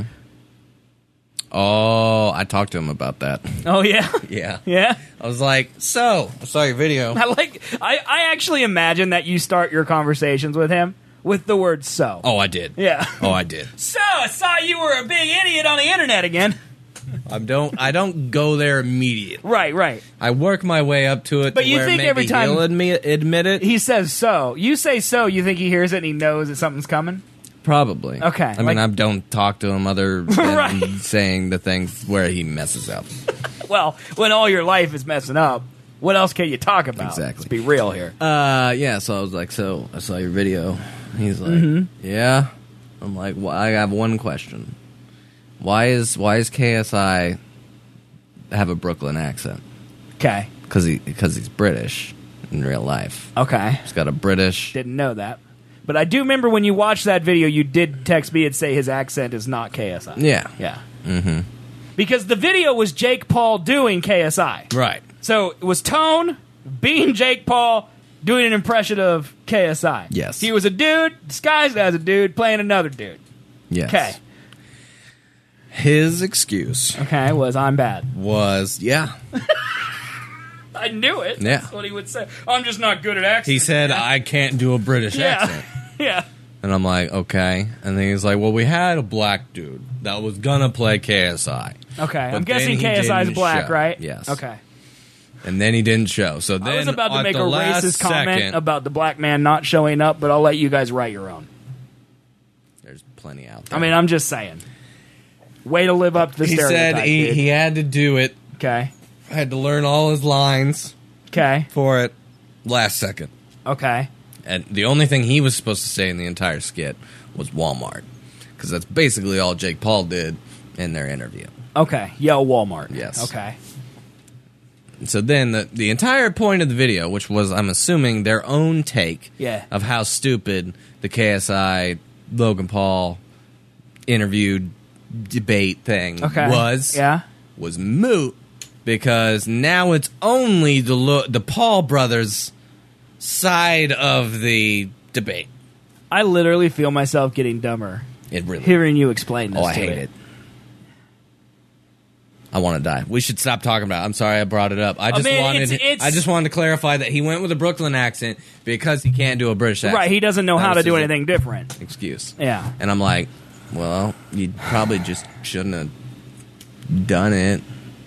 Oh, I talked to him about that. Oh, yeah? Yeah. Yeah? I was like, so, I saw your video. I like. I, I actually imagine that you start your conversations with him with the word "so." Oh, I did. Yeah. Oh, I did. So I saw you were a big idiot on the internet again. I don't. I don't go there immediately. Right, right. I work my way up to it. But to you where think maybe every time- he'll admit, admit it? He says so. You say so. You think he hears it and he knows that something's coming? Probably. Okay, I mean, like- I don't talk to him other than Right. saying the things where he messes up. Well, when all your life is messing up, what else can you talk about? Exactly. Let's be real here. Uh, yeah. So I was like, so I saw your video. He's like, Mm-hmm. yeah. I'm like, well, I have one question. Why is why is K S I have a Brooklyn accent? Okay. Because he because he's British in real life. Okay. He's got a British. Didn't know that. But I do remember when you watched that video, you did text me and say his accent is not K S I. Yeah. Yeah. Mm-hmm. Because the video was Jake Paul doing K S I. Right. So it was Tone being Jake Paul doing an impression of K S I. Yes. He was a dude disguised as a dude playing another dude. Yes. Okay. His excuse Okay, was I'm bad. was, yeah. I knew it. Yeah. That's what he would say. I'm just not good at accents. He said, I can't do a British Yeah. accent. Yeah. And I'm like, okay. And then he's like, well, we had a black dude that was gonna play K S I. Okay. But I'm guessing then he K S I is didn't black, show. right? Yes. Okay. And then he didn't show. So then I was about to at make a the last racist comment second, about the black man not showing up, but I'll let you guys write your own. there's plenty out there. I mean, I'm just saying. Way to live up to the he stereotype, said he, dude. he had to do it. Okay. Had to learn all his lines Okay. for it last second. Okay. And the only thing he was supposed to say in the entire skit was Walmart. Because that's basically all Jake Paul did in their interview. Okay. Yo, Walmart. Yes. Okay. So then the, the entire point of the video, which was, I'm assuming, their own take Yeah. of how stupid the K S I Logan Paul interview debate thing Okay. was, Yeah. was moot because now it's only the Lo- the Paul brothers' side of the debate. I literally feel myself getting dumber It really. hearing you explain this oh, I to hate me. it. I want to die. We should stop talking about it. I'm sorry I brought it up. I just mean, wanted it's- it's- I just wanted to clarify that he went with a Brooklyn accent because he can't do a British accent. Right. He doesn't know That how to was do his anything different. excuse. Yeah. And I'm like, well, you probably just shouldn't have done it.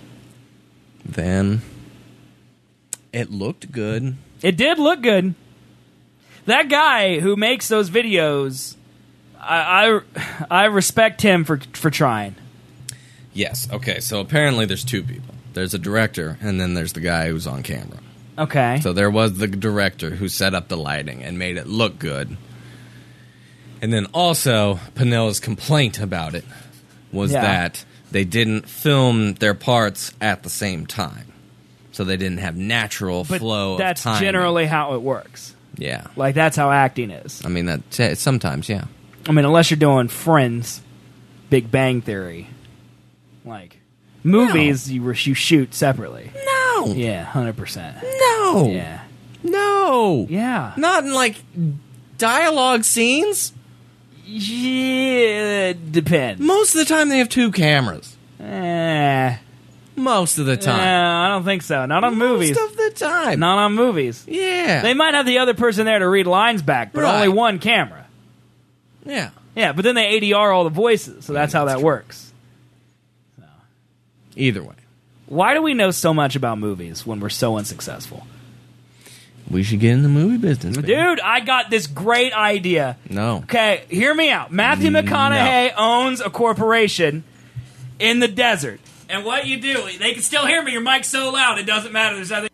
Then it looked good. It did look good. That guy who makes those videos, I I, I respect him for for trying. Yes. Okay. So apparently there's two people. There's a director, and then there's the guy who's on camera. Okay. So there was the director who set up the lighting and made it look good. And then also, Pinella's complaint about it was Yeah. that they didn't film their parts at the same time. So they didn't have natural but flow that's of time. generally how it works. Yeah. Like that's how acting is. I mean, that sometimes, yeah. I mean, unless you're doing Friends, Big Bang Theory, like movies, you you shoot separately. No. Yeah, hundred percent. No. Yeah, No. yeah, Not in, like, dialogue scenes. yeah. It depends. Most of the time they have two cameras. Eh, Most of the time. eh, I don't think so. Not on movies. Most of the time. Not on movies. Yeah. They might have the other person there to read lines back, but Right. only one camera. yeah. Yeah, but then they A D R all the voices, so that's how that works. Either way. Why do we know so much about movies when we're so unsuccessful? We should get in the movie business, baby. Dude, I got this great idea. No. Okay, hear me out. Matthew McConaughey owns a corporation in the desert. And what you do, they can still hear me. Your mic's so loud, it doesn't matter. There's other.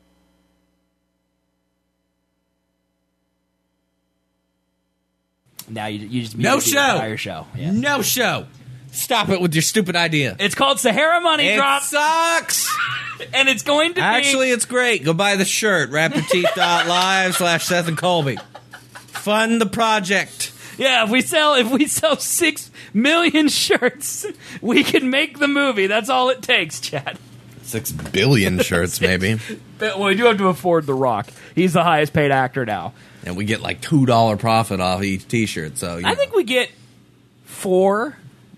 Now you, you just No muted the show. entire show. Yeah. No show. Stop it with your stupid idea. It's called Sahara Money It Drop, sucks. and it's going to be Actually, it's great. Go buy the shirt. Rapperteeth.live slash Seth and Colby. Fund the project. yeah. If we sell, if we sell six million shirts, we can make the movie. That's all it takes, Chad. Six billion shirts, maybe. But well, we do have to afford The Rock. He's the highest paid actor now. And we get like two dollars profit off each t-shirt. So you I think we get four.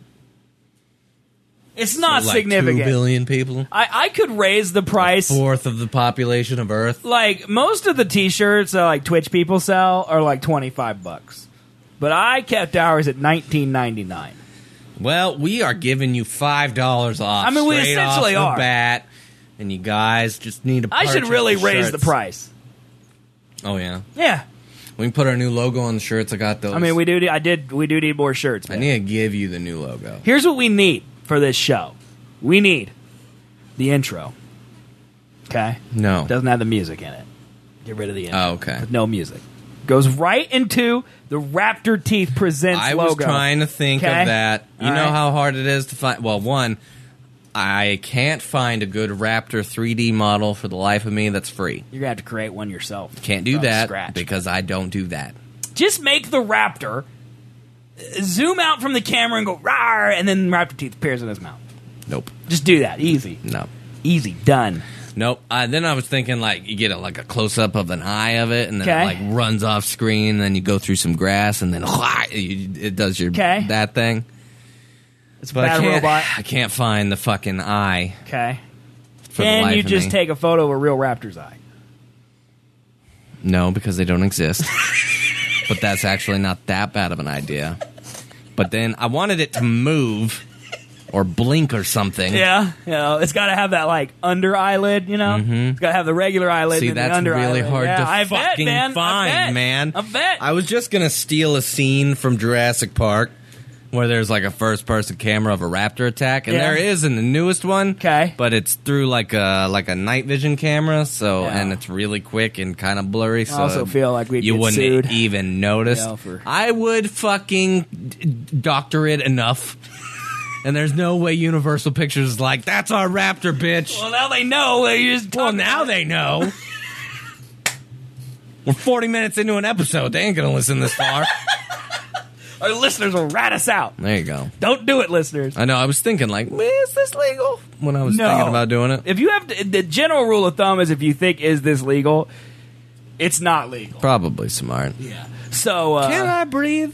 It's not like significant. two billion people. I, I could raise the price. Fourth of the population of Earth. Like most of the T-shirts that like Twitch people sell are like twenty five bucks, but I kept ours at nineteen ninety nine. Well, we are giving you five dollars off. I mean, we straight essentially off the are. bat, and you guys just need to. I should purchase really the raise shirts. the price. Oh yeah, Yeah. we can put our new logo on the shirts. I got those. I mean, we do. I did. We do need more shirts. I Man. need to give you the new logo. Here's what we need for this show. We need the intro. Okay. No. Doesn't have the music in it. Get rid of the intro. Oh, okay. With no music. Goes right into the Raptor Teeth Presents I logo. was trying to think Okay? of that. You All know right. how hard it is to find. Well, one, I can't find a good Raptor three D model for the life of me that's free. You're gonna have to create one yourself. Can't do From that scratch. because I don't do that. Just make the Raptor zoom out from the camera and go rawr, and then Raptor Teeth appears in his mouth. Nope. Just do that. Easy. No. Easy. Done. Nope. Uh, then I was thinking like you get a, like a close up of an eye of it, and then Okay. it like runs off screen. And then you go through some grass, and then it does your Okay. that thing. It's a But I bad can't, robot. I can't find the fucking eye. Okay. For the Can life you of just me. take a photo of a real raptor's eye? No, because they don't exist. But that's actually not that bad of an idea. But then I wanted it to move or blink or something. Yeah. You know, it's got to have that like under eyelid. You know, it's got to have the regular eyelid. See, and that's the under really eyelid. hard yeah, to I bet, fucking man. find, I bet. man. I bet. I was just gonna steal a scene from Jurassic Park where there's like a first-person camera of a raptor attack, and Yeah. there is in the newest one. 'Kay. but it's through like a like a night vision camera, so Yeah. and it's really quick and kind of blurry. So also feel like we'd you get wouldn't sued. even notice. Yeah, for- I would fucking d- doctor it enough. And there's no way Universal Pictures is like, that's our raptor, bitch. Well, now they know. They just Well, talk now about it. they know. We're forty minutes into an episode. They ain't gonna listen this far. Our listeners will rat us out. There you go. Don't do it, listeners. I know. I was thinking, like, is this legal? When I was No. thinking about doing it. If you have to, the general rule of thumb is if you think is this legal, it's not legal. Probably smart. Yeah. So uh, Can I breathe?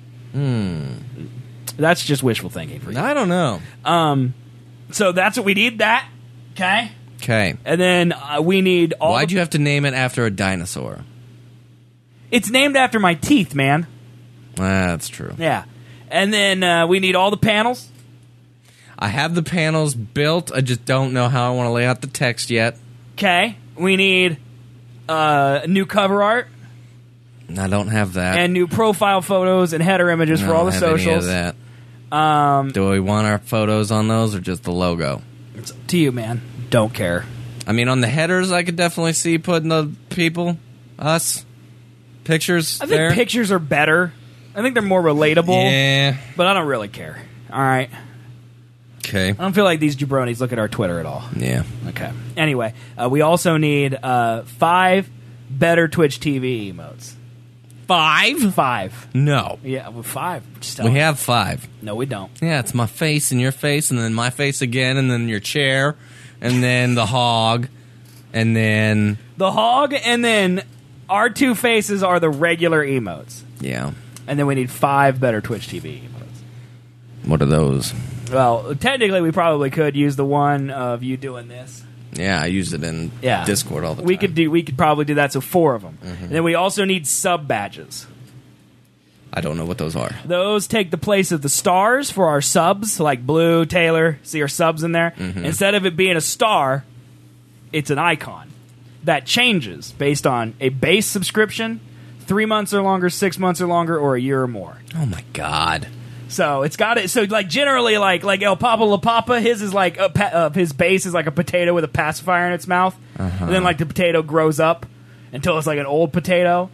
that's just wishful thinking for you. I don't know. Um, so that's what we need. That okay, Okay. and then uh, we need all. Why'd the- you have to name it after a dinosaur? It's named after my teeth, man. Ah, that's true. Yeah, and then uh, we need all the panels. I have the panels built. I just don't know how I want to lay out the text yet. Okay, we need uh, new cover art I don't have that. and new profile photos and header images I for all don't the have any of socials. that. Um, Do we want our photos on those or just the logo? it's up to you, man. Don't care. I mean, on the headers, I could definitely see putting the people, us, pictures I think there. pictures are better. I think they're more relatable, Yeah. but I don't really care. All right. Okay. I don't feel like these jabronis look at our Twitter at all. Yeah. Okay. Anyway, uh, we also need uh, five better Twitch T V emotes. Five? Five. No. Yeah, well, five. Just We tell me. have five. No, we don't. Yeah, it's my face and your face, and then my face again, and then your chair, and then the hog, and then The hog, and then our two faces are the regular emotes. yeah. And then we need five better Twitch T V emotes. What are those? Well, technically, we probably could use the one of you doing this. Yeah, I use it in Yeah, Discord all the we time. could do. We could probably do that. So four of them. Mm-hmm. And then we also need sub badges. I don't know what those are. Those take the place of the stars for our subs, like Blue, Taylor. See our subs in there. Mm-hmm. Instead of it being a star, it's an icon that changes based on a base subscription, three months or longer, six months or longer, or a year or more. Oh my god. So it's got it. So like generally, like like El Papa La Papa, his is like a pa- uh, his base is like a potato with a pacifier in its mouth, Uh-huh. and then like the potato grows up until it's like an old potato.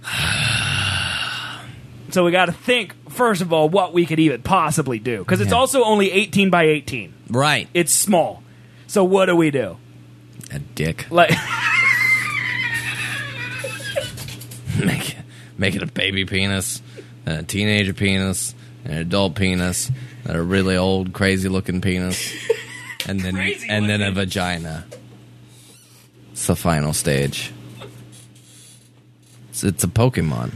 So we got to think first of all what we could even possibly do because it's Yeah. also only eighteen by eighteen. Right. It's small. So what do we do? A dick. Like make it, make it a baby penis, and a teenager penis, and an adult penis, and a really old, crazy looking penis, and then Crazy and then a looking. vagina. It's the final stage. It's, it's a Pokemon.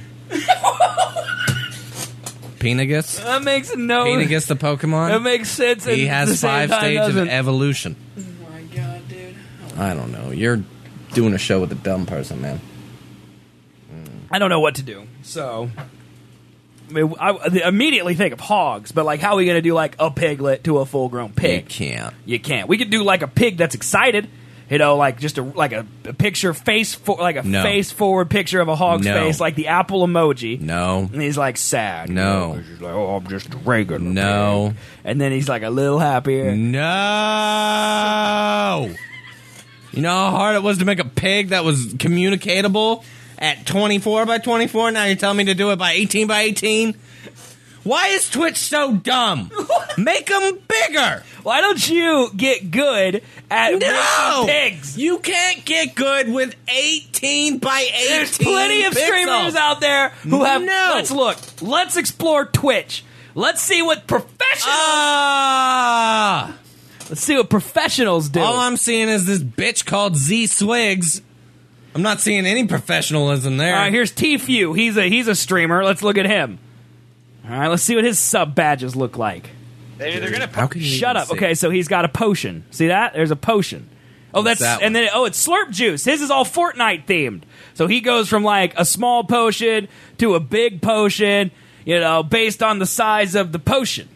Penagus? that makes no. Penagus the Pokemon? That makes sense. He and at has the same five time stages of doesn't. evolution. Oh my god, dude. I don't know. You're doing a show with a dumb person, man. I don't know what to do. So I, I immediately think of hogs, but like, how are we going to do like a piglet to a full-grown pig? You can't. You can't. We could do like a pig that's excited, you know, like just a like a, a picture face for like a No. face forward picture of a hog's No. face, like the apple emoji. No. And he's like sad. No. You know, he's like, oh, I'm just a regular No. pig. And then he's like a little happier. No. You know how hard it was to make a pig that was communicatable at twenty-four by twenty-four? Now you're telling me to do it by eighteen by eighteen? Why is Twitch so dumb? Make them bigger. Why don't you get good at No. making pigs? You can't get good with eighteen by eighteen. There's plenty of pixels. streamers out there who have. No. Let's look. Let's explore Twitch. Let's see what professionals. Ah. let's see what professionals do. All I'm seeing is this bitch called Z Swigs. I'm not seeing any professionalism there. All right, here's T-Few. He's a he's a streamer. Let's look at him. All right, let's see what his sub badges look like. They, they're gonna. How can you Shut even up. see? Okay, so he's got a potion. See that? There's a potion. Oh, What's that's that and then oh, it's Slurp Juice. His is all Fortnite themed. So he goes from like a small potion to a big potion, you know, based on the size of the potion.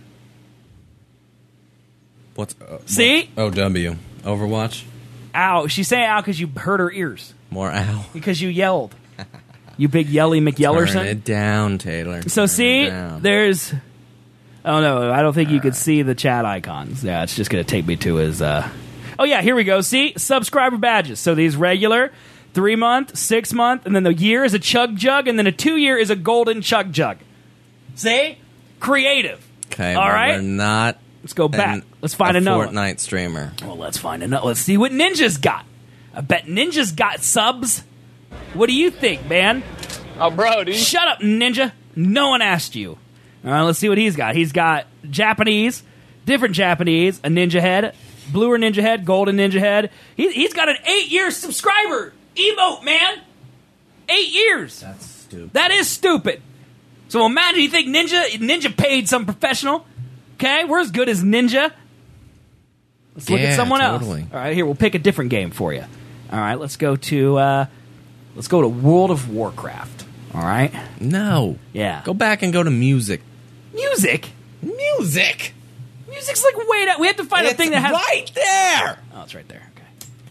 What's uh, See? What? O W Overwatch. Ow! She's saying ow because you hurt her ears More ow. because you yelled. You big yelly Turn McYellerson. it down, Taylor. So Turn see, it down. there's. Oh no, I don't think you could see the chat icons. Yeah, it's just gonna take me to his. Uh... Oh yeah, here we go. See, subscriber badges. So these regular, three month, six month, and then the year is a chug jug, and then a two year is a golden chug jug. See, creative. Okay, all well, right. We're not. Let's go back. an- Let's find a another one. Fortnite streamer. Well, let's find another. Let's see what Ninja's got. I bet Ninja's got subs. What do you think, man? Oh, bro, dude. Shut up, Ninja. No one asked you. All right, let's see what he's got. He's got Japanese, different Japanese, a ninja head, bluer ninja head, golden ninja head. He, he's got an eight-year subscriber emote, man. Eight years. That's stupid. That is stupid. So imagine you think Ninja Ninja paid some professional. Okay, we're as good as Ninja. Let's look Yeah, at someone totally. else. All right, here we'll pick a different game for you. All right, let's go to uh, let's go to World of Warcraft. All right, No. yeah. Go back and go to music. Music. Music. Music's like way down. We have to find It's a thing that has. right there. Oh, it's right there. Okay.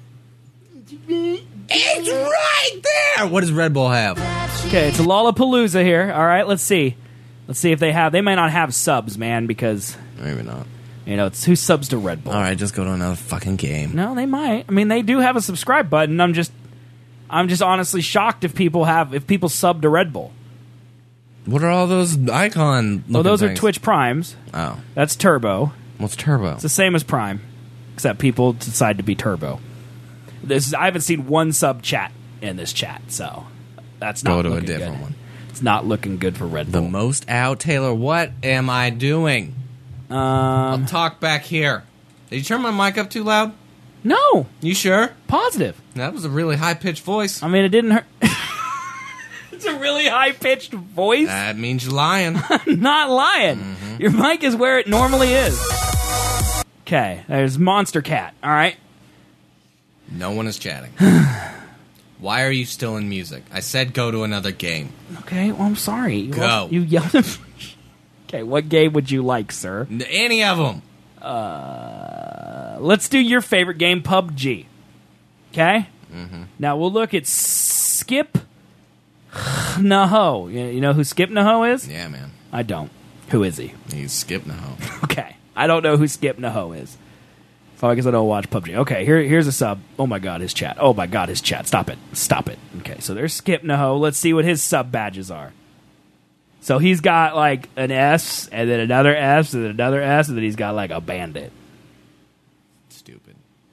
It's right there. What does Red Bull have? Okay, it's a Lollapalooza here. All right, let's see. Let's see if they have. They might not have subs, man, because Maybe not. you know it's who subs to Red Bull. All right, just go to another fucking game. No, they might. I mean, they do have a subscribe button. I'm just, I'm just honestly shocked if people have if people sub to Red Bull. What are all those icon? Well, those things? are Twitch Primes. Oh, That's Turbo. what's Turbo? It's the same as Prime, except people decide to be Turbo. This is, I haven't seen one sub chat in this chat, so that's not Go to a looking different good. one. It's not looking good for Red The Bull. most out, Taylor. What am I doing? Um, I'll talk back here. Did you turn my mic up too loud? no, You sure? positive. That was a really high pitched voice. I mean, it didn't hurt. It's a really high pitched voice. That means you're lying. I'm not lying. Mm-hmm. Your mic is where it normally is. Okay, there's Monster Cat. All right. No one is chatting. Why are you still in music? I said go to another game. Okay. Well, I'm sorry. You Go. also- You yelled. At me. Okay. What game would you like, sir? N- Any of them. Uh, let's do your favorite game, P U B G. Okay. Mm-hmm. Now we'll look at Skip Naho. You you know who Skip Naho is? Yeah, man. I don't. Who is he? He's skipped now. Okay. I don't know who Skip Naho is. So I guess I don't watch P U B G. Okay, here, here's a sub. Oh my god, his chat. Oh my god, his chat. Stop it. Stop it. Okay, so there's Skip Naho. Let's see what his sub badges are. So he's got like an S, and then another S, and then another S, and then he's got like a bandit. Stupid.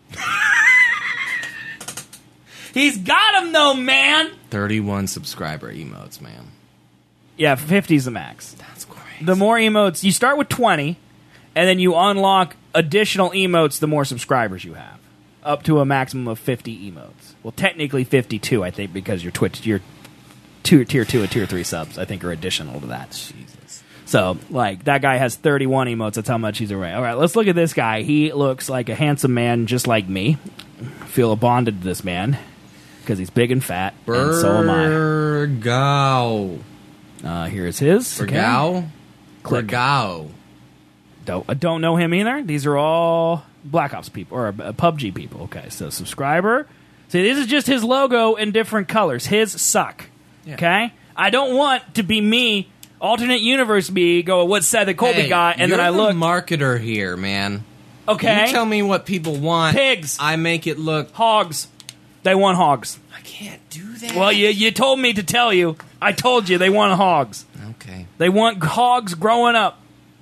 He's got him though, man! thirty-one subscriber emotes, man. Yeah, fifty's the max. That's great. The more emotes, you start with twenty, and then you unlock additional emotes the more subscribers you have. Up to a maximum of fifty emotes. Well, technically fifty-two, I think, because your Twitch, your two, tier two and tier three subs, I think, are additional to that. Jesus. So, like, that guy has thirty-one emotes. That's how much he's array. All right, let's look at this guy. He looks like a handsome man just like me. Feel bonded to this man because he's big and fat, and so am I. Burgow. Uh, here's his. Okay. Bergao? Click. Bergao. Don't, I don't know him either. These are all Black Ops people, or uh, P U B G people. Okay, so subscriber. See, this is just his logo in different colors. His suck. Yeah. Okay? I don't want to be me, alternate universe me, go, what said that Colby Hey, got, and you're then I the look. marketer here, man. Okay? You tell me what people want. Pigs. I make it look... Hogs. They want hogs. I can't do that. Well, you, you told me to tell you. I told you they want hogs. Okay. They want hogs growing up.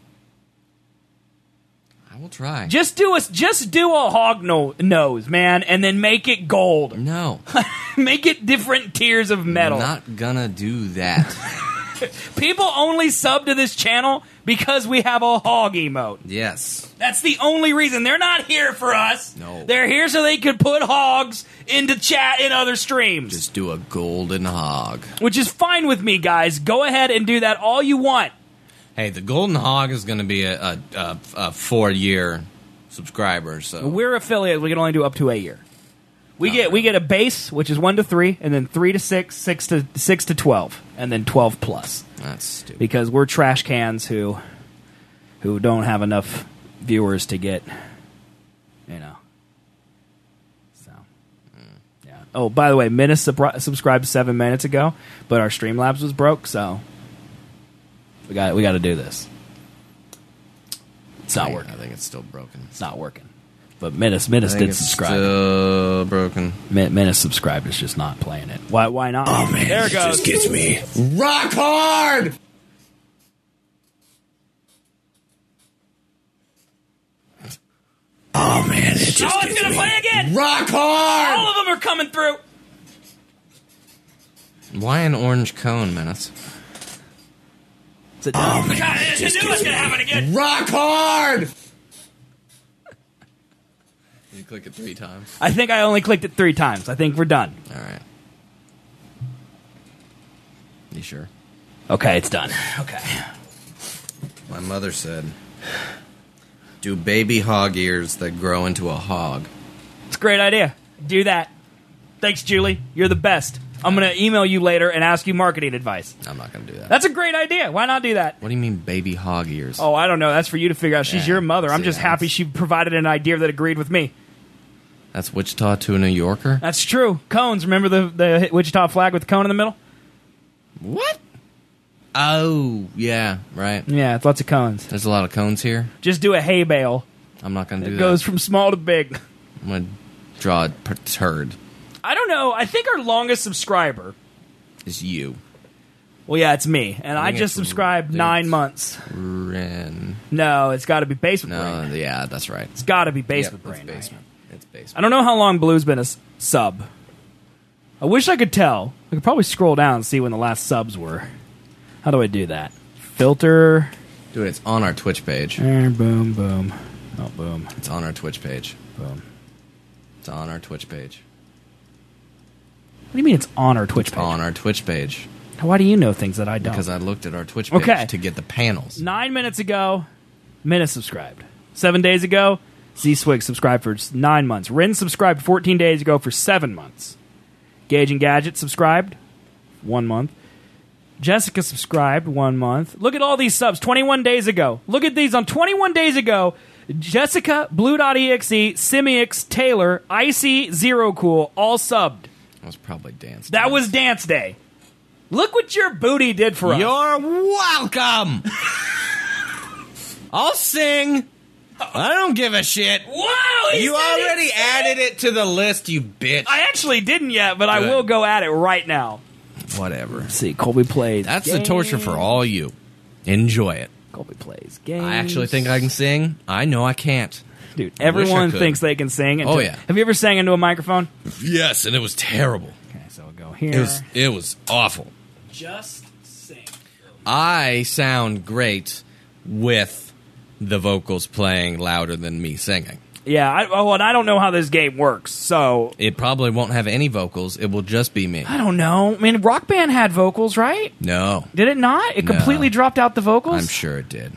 I will try. Just do a just do a hog no, nose, man, and then make it gold. No. Make it different tiers of metal. I'm not gonna do that. People only sub to this channel because we have a hog emote. Yes. That's the only reason. They're not here for us. No. They're here so they could put hogs into chat in other streams. Just do a golden hog. Which is fine with me, guys. Go ahead and do that all you want. Hey, the golden hog is going to be a, a, a, a four-year subscriber, so... We're affiliates. We can only do up to a year. We Oh, get we get a base, which is one to three, and then three to six, six to six to twelve, and then twelve plus. That's stupid. Because we're trash cans who who don't have enough viewers to get, you know. So, yeah. Oh, by the way, Menace sub- subscribed seven minutes ago, but our Streamlabs was broke, so we got we got to do this. It's not I, working. I think it's still broken. It's not working. But Menace, Menace I think did it's subscribe. still broken. Men- Menace subscribed. It's just not playing it. Why? Why not? Oh man, there it goes. just gets me. Rock hard! Oh man, it just Oh, it's gets gonna me. play again. Rock hard! All of them are coming through. Why an orange cone, Menace? Is it done? Oh man, God, it I just knew it was gets gonna me. happen again. Rock hard! You click it three times. I think I only clicked it three times. I think we're done. All right. You sure? Okay, it's done. Okay. My mother said, do baby hog ears that grow into a hog. It's a great idea. Do that. Thanks, Julie. You're the best. I'm going to email you later and ask you marketing advice. I'm not going to do that. That's a great idea. Why not do that? What do you mean baby hog ears? Oh, I don't know. That's for you to figure out. She's Yeah, your mother. I'm see, just happy that's- she provided an idea that agreed with me. That's Wichita to a New Yorker? That's true. Cones. Remember the, the Wichita flag with the cone in the middle? What? Oh, yeah, right. Yeah, it's lots of cones. There's a lot of cones here. Just do a hay bale. I'm not going to do It that. goes from small to big. I'm going to draw a per- turd. I don't know. I think our longest subscriber. It's you. Well, yeah, it's me, and I, think just it's- subscribed I think nine it's- months. Ren. No, it's got to be Basement No, Brain. yeah, that's right. It's got to be Basement Yep, Brain. it's right? basement. It's basement. I don't know how long Blue's been a s- sub. I wish I could tell. I could probably scroll down and see when the last subs were. How do I do that? Filter. Dude, it's on our Twitch page. Eh, boom, boom. Oh, boom, It's on our Twitch page. boom. It's on our Twitch page. What do you mean it's on our Twitch page? On our Twitch page. Why do you know things that I don't? Because I looked at our Twitch page Okay. to get the panels. Nine minutes ago, Menace subscribed. Seven days ago, Z-Swig subscribed for nine months. Rin subscribed fourteen days ago for seven months. Gage and Gadget subscribed one month. Jessica subscribed one month. Look at all these subs twenty-one days ago. Look at these on twenty-one days ago. Jessica, Blue.exe, Simix, Taylor, Icy, Zero Cool, all subbed. That was probably dance. That was Dance Day. Look what your booty did for us. You're welcome. I'll sing. I don't give a shit. Wow! he You said he already said- added it to the list, you bitch. I actually didn't yet, but I Good. will go at it right now. Whatever. Let's see, Colby plays. That's the torture for all you. Enjoy it. Colby plays games. I actually think I can sing. I know I can't. Dude, I wish I everyone could. thinks they can sing. Oh, until- yeah. Have you ever sang into a microphone? Yes, and it was terrible. Okay, so we'll go here. It was it was awful. Just sing. I sound great with the vocals playing louder than me singing. Yeah, I, oh, and I don't know how this game works, so It probably won't have any vocals. It will just be me. I don't know. I mean, Rock Band had vocals, right? No, Did it not? It No. completely dropped out the vocals? I'm sure it did.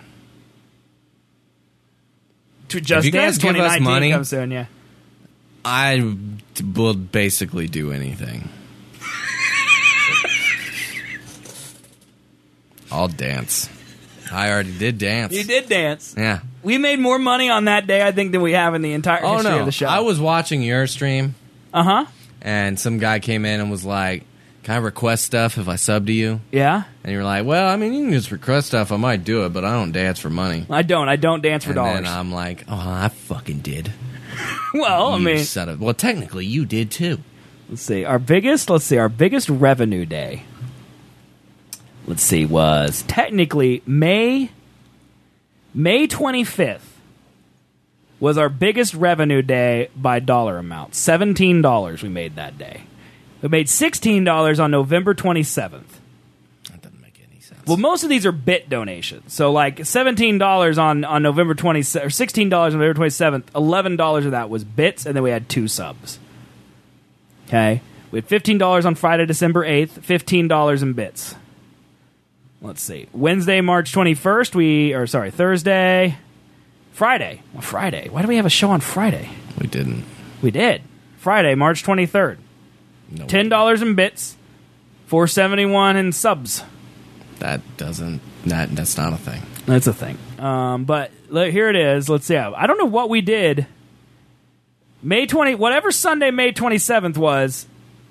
To Just you guys Dance give us twenty nineteen money- comes soon, yeah. I will basically do anything. I'll dance. I already did dance. You did dance. Yeah. We made more money on that day, I think, than we have in the entire Oh, history no. of the show. I was watching your stream, Uh-huh. and some guy came in and was like, can I request stuff if I sub to you? Yeah? And you were like, well, I mean, you can just request stuff. I might do it, but I don't dance for money. I don't. I don't dance for and dollars. then I'm like, oh, I fucking did. well, I You mean, son of- well, technically, you did too. let's see. Our biggest, let's see, our biggest revenue day, let's see, was technically May, May twenty-fifth was our biggest revenue day by dollar amount. seventeen dollars we made that day. We made sixteen dollars on November twenty-seventh. That doesn't make any sense. Well, most of these are bit donations. So, like seventeen dollars on, on November twenty-seventh, or sixteen dollars on November twenty-seventh, eleven dollars of that was bits, and then we had two subs. Okay? We had fifteen dollars on Friday, December eighth, fifteen dollars in bits. Let's see. Wednesday, March twenty-first, we, or sorry, Thursday, Friday. Well, Friday. Why do we have a show on Friday? We didn't. We did. Friday, March twenty-third. No. ten dollars in bits, four seventy-one in subs. That doesn't. That that's not a thing. That's a thing. Um, but le- here it is. Let's see. I don't know what we did. May twentieth, whatever Sunday, May twenty-seventh was.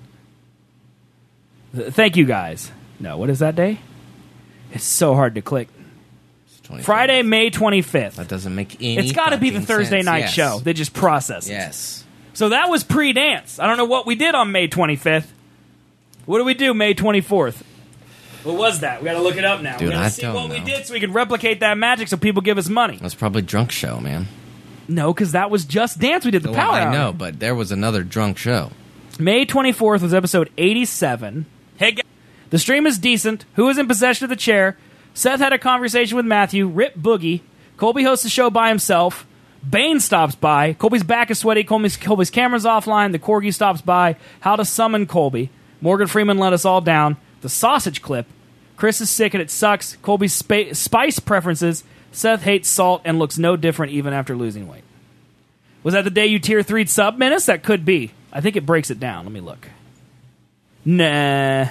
Th- Thank you guys. No, what is that day? It's so hard to click. It's Friday, May twenty-fifth. That doesn't make any. It's got to be the fucking Thursday sense. night Yes. show. They just process it. Yes. So that was pre-dance. I don't know what we did on May twenty-fifth. What do we do May twenty-fourth? What was that? We got to look it up now. Dude, we got I to see don't what we know. did so we can replicate that magic so people give us money. That's probably drunk show, man. No, because that was just dance. We did the Well, power I hour. know, but there was another drunk show. May twenty-fourth was episode eighty-seven. Hey, guys. The stream is decent. Who is in possession of the chair? Seth had a conversation with Matthew. Rip Boogie. Colby hosts the show by himself. Bane stops by. Colby's back is sweaty. Colby's, Colby's camera's offline. The Corgi stops by. How to summon Colby. Morgan Freeman let us all down. The sausage clip. Chris is sick and it sucks. Colby's spa- spice preferences. Seth hates salt and looks no different even after losing weight. Was that the day you tier three sub Menace? That could be. I think it breaks it down. Let me look. Nah.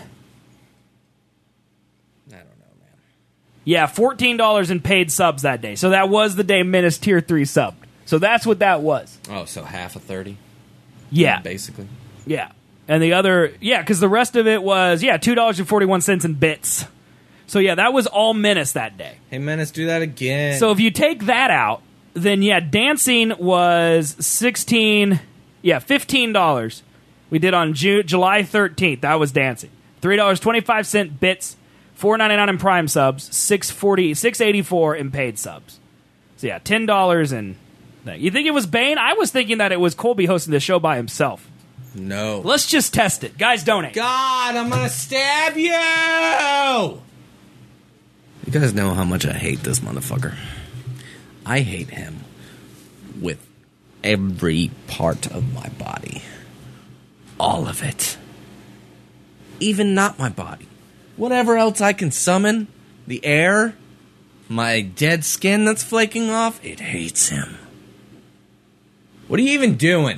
I don't know, man. Yeah, fourteen dollars in paid subs that day. So that was the day Menace tier three subbed. So that's what that was. Oh, so half a thirty. Yeah. Basically. Yeah. And the other, yeah, because the rest of it was, yeah, two dollars and forty-one cents in bits. So yeah, that was all Menace that day. Hey, Menace, do that again. So if you take that out, then yeah, dancing was sixteen, yeah, fifteen dollars. We did on Ju- July thirteenth. That was dancing. three dollars and twenty-five cents bits, four ninety-nine in Prime subs, six forty, six eighty-four in paid subs. So yeah, ten dollars and you think it was Bane? I was thinking that it was Colby hosting the show by himself. No. Let's just test it. Guys, donate. God, I'm gonna stab you! You guys know how much I hate this motherfucker. I hate him with every part of my body. All of it. Even not my body. Whatever else I can summon, the air, my dead skin that's flaking off, it hates him. What are you even doing?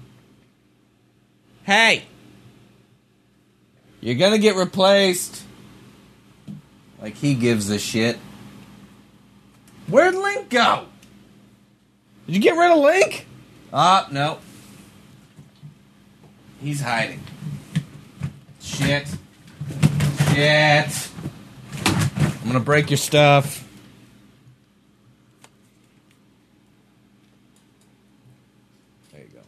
Hey! You're gonna get replaced. Like he gives a shit. Where'd Link go? Did you get rid of Link? Ah, uh, no. He's hiding. Shit. Shit. I'm gonna break your stuff. There you go.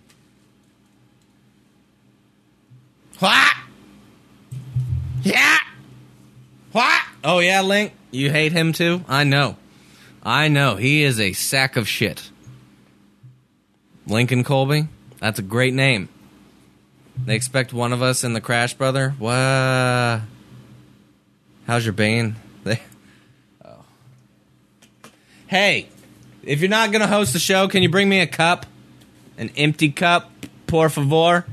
What? Yeah. What? Oh yeah, Link. You hate him too? I know. I know. He is a sack of shit. Lincoln Colby? That's a great name. They expect one of us in the Crash Brother? What? How's your Bane? They... Oh. Hey, if you're not going to host the show, can you bring me a cup? An empty cup, por favor?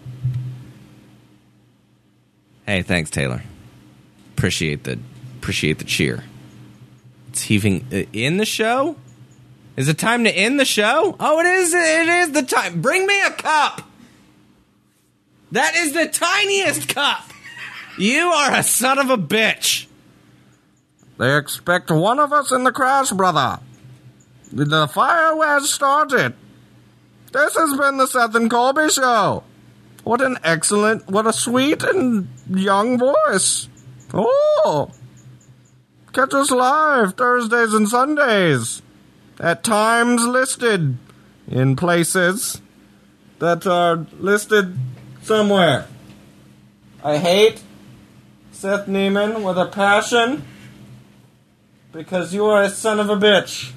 Hey, thanks, Taylor. Appreciate the appreciate the cheer. It's heaving uh, in the show? Is it time to end the show? Oh, it is. It is the time. Bring me a cup. That is the tiniest cup. You are a son of a bitch. They expect one of us in the crash, brother. The fire has started. This has been the Seth and Colby Show. What an excellent, what a sweet and young voice. Oh. Catch us live Thursdays and Sundays at times listed in places that are listed somewhere. I hate Seth Neiman with a passion because you are a son of a bitch.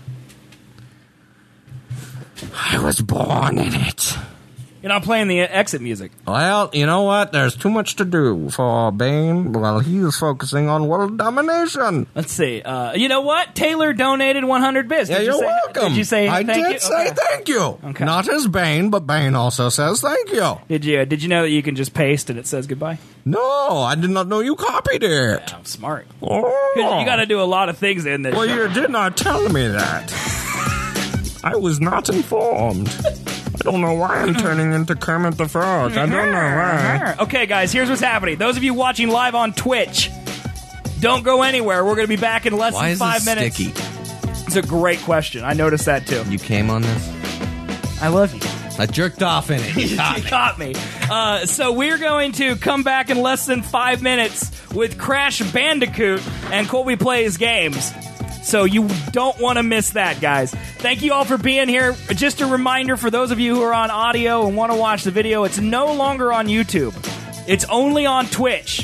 I was born in it. You're not playing the exit music. Well, you know what? There's too much to do for Bane while he's focusing on world domination. Let's see. Uh, you know what? Taylor donated one hundred bits. Yeah, Did you're you say, welcome. Did you say I thank did you? say Okay. thank you. Okay. Not as Bane, but Bane also says thank you. Did you? Did you know that you can just paste and it says goodbye? No, I did not know you copied it. Yeah, I'm smart. Oh. You got to do a lot of things in this. Well, show. you did not tell me that. I was not informed. I don't know why I'm turning into Kermit the Frog. I don't know why. Okay, guys, here's what's happening. Those of you watching live on Twitch, don't go anywhere. We're going to be back in less Why than is five this minutes. sticky? It's a great question. I noticed that too. You came on this? I love you. I jerked off in it. You got You me. caught me. Uh, so we're going to come back in less than five minutes with Crash Bandicoot and Colby Plays Games. So you don't want to miss that, guys. Thank you all for being here. Just a reminder for those of you who are on audio and want to watch the video, it's no longer on YouTube. It's only on Twitch.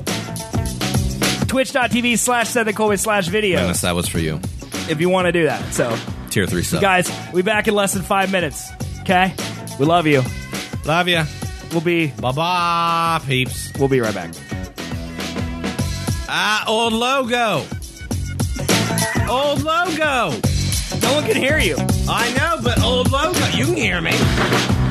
Twitch.tv slash Seth and Colby slash video. Dennis, that was for you. If you want to do that. So, Tier three sub. guys, we'll be back in less than five minutes. Okay? We love you. Love ya. We'll be Bye-bye, peeps. we'll be right back. Ah, old logo. Old logo. No one can hear you. I know, but old logo. You can hear me.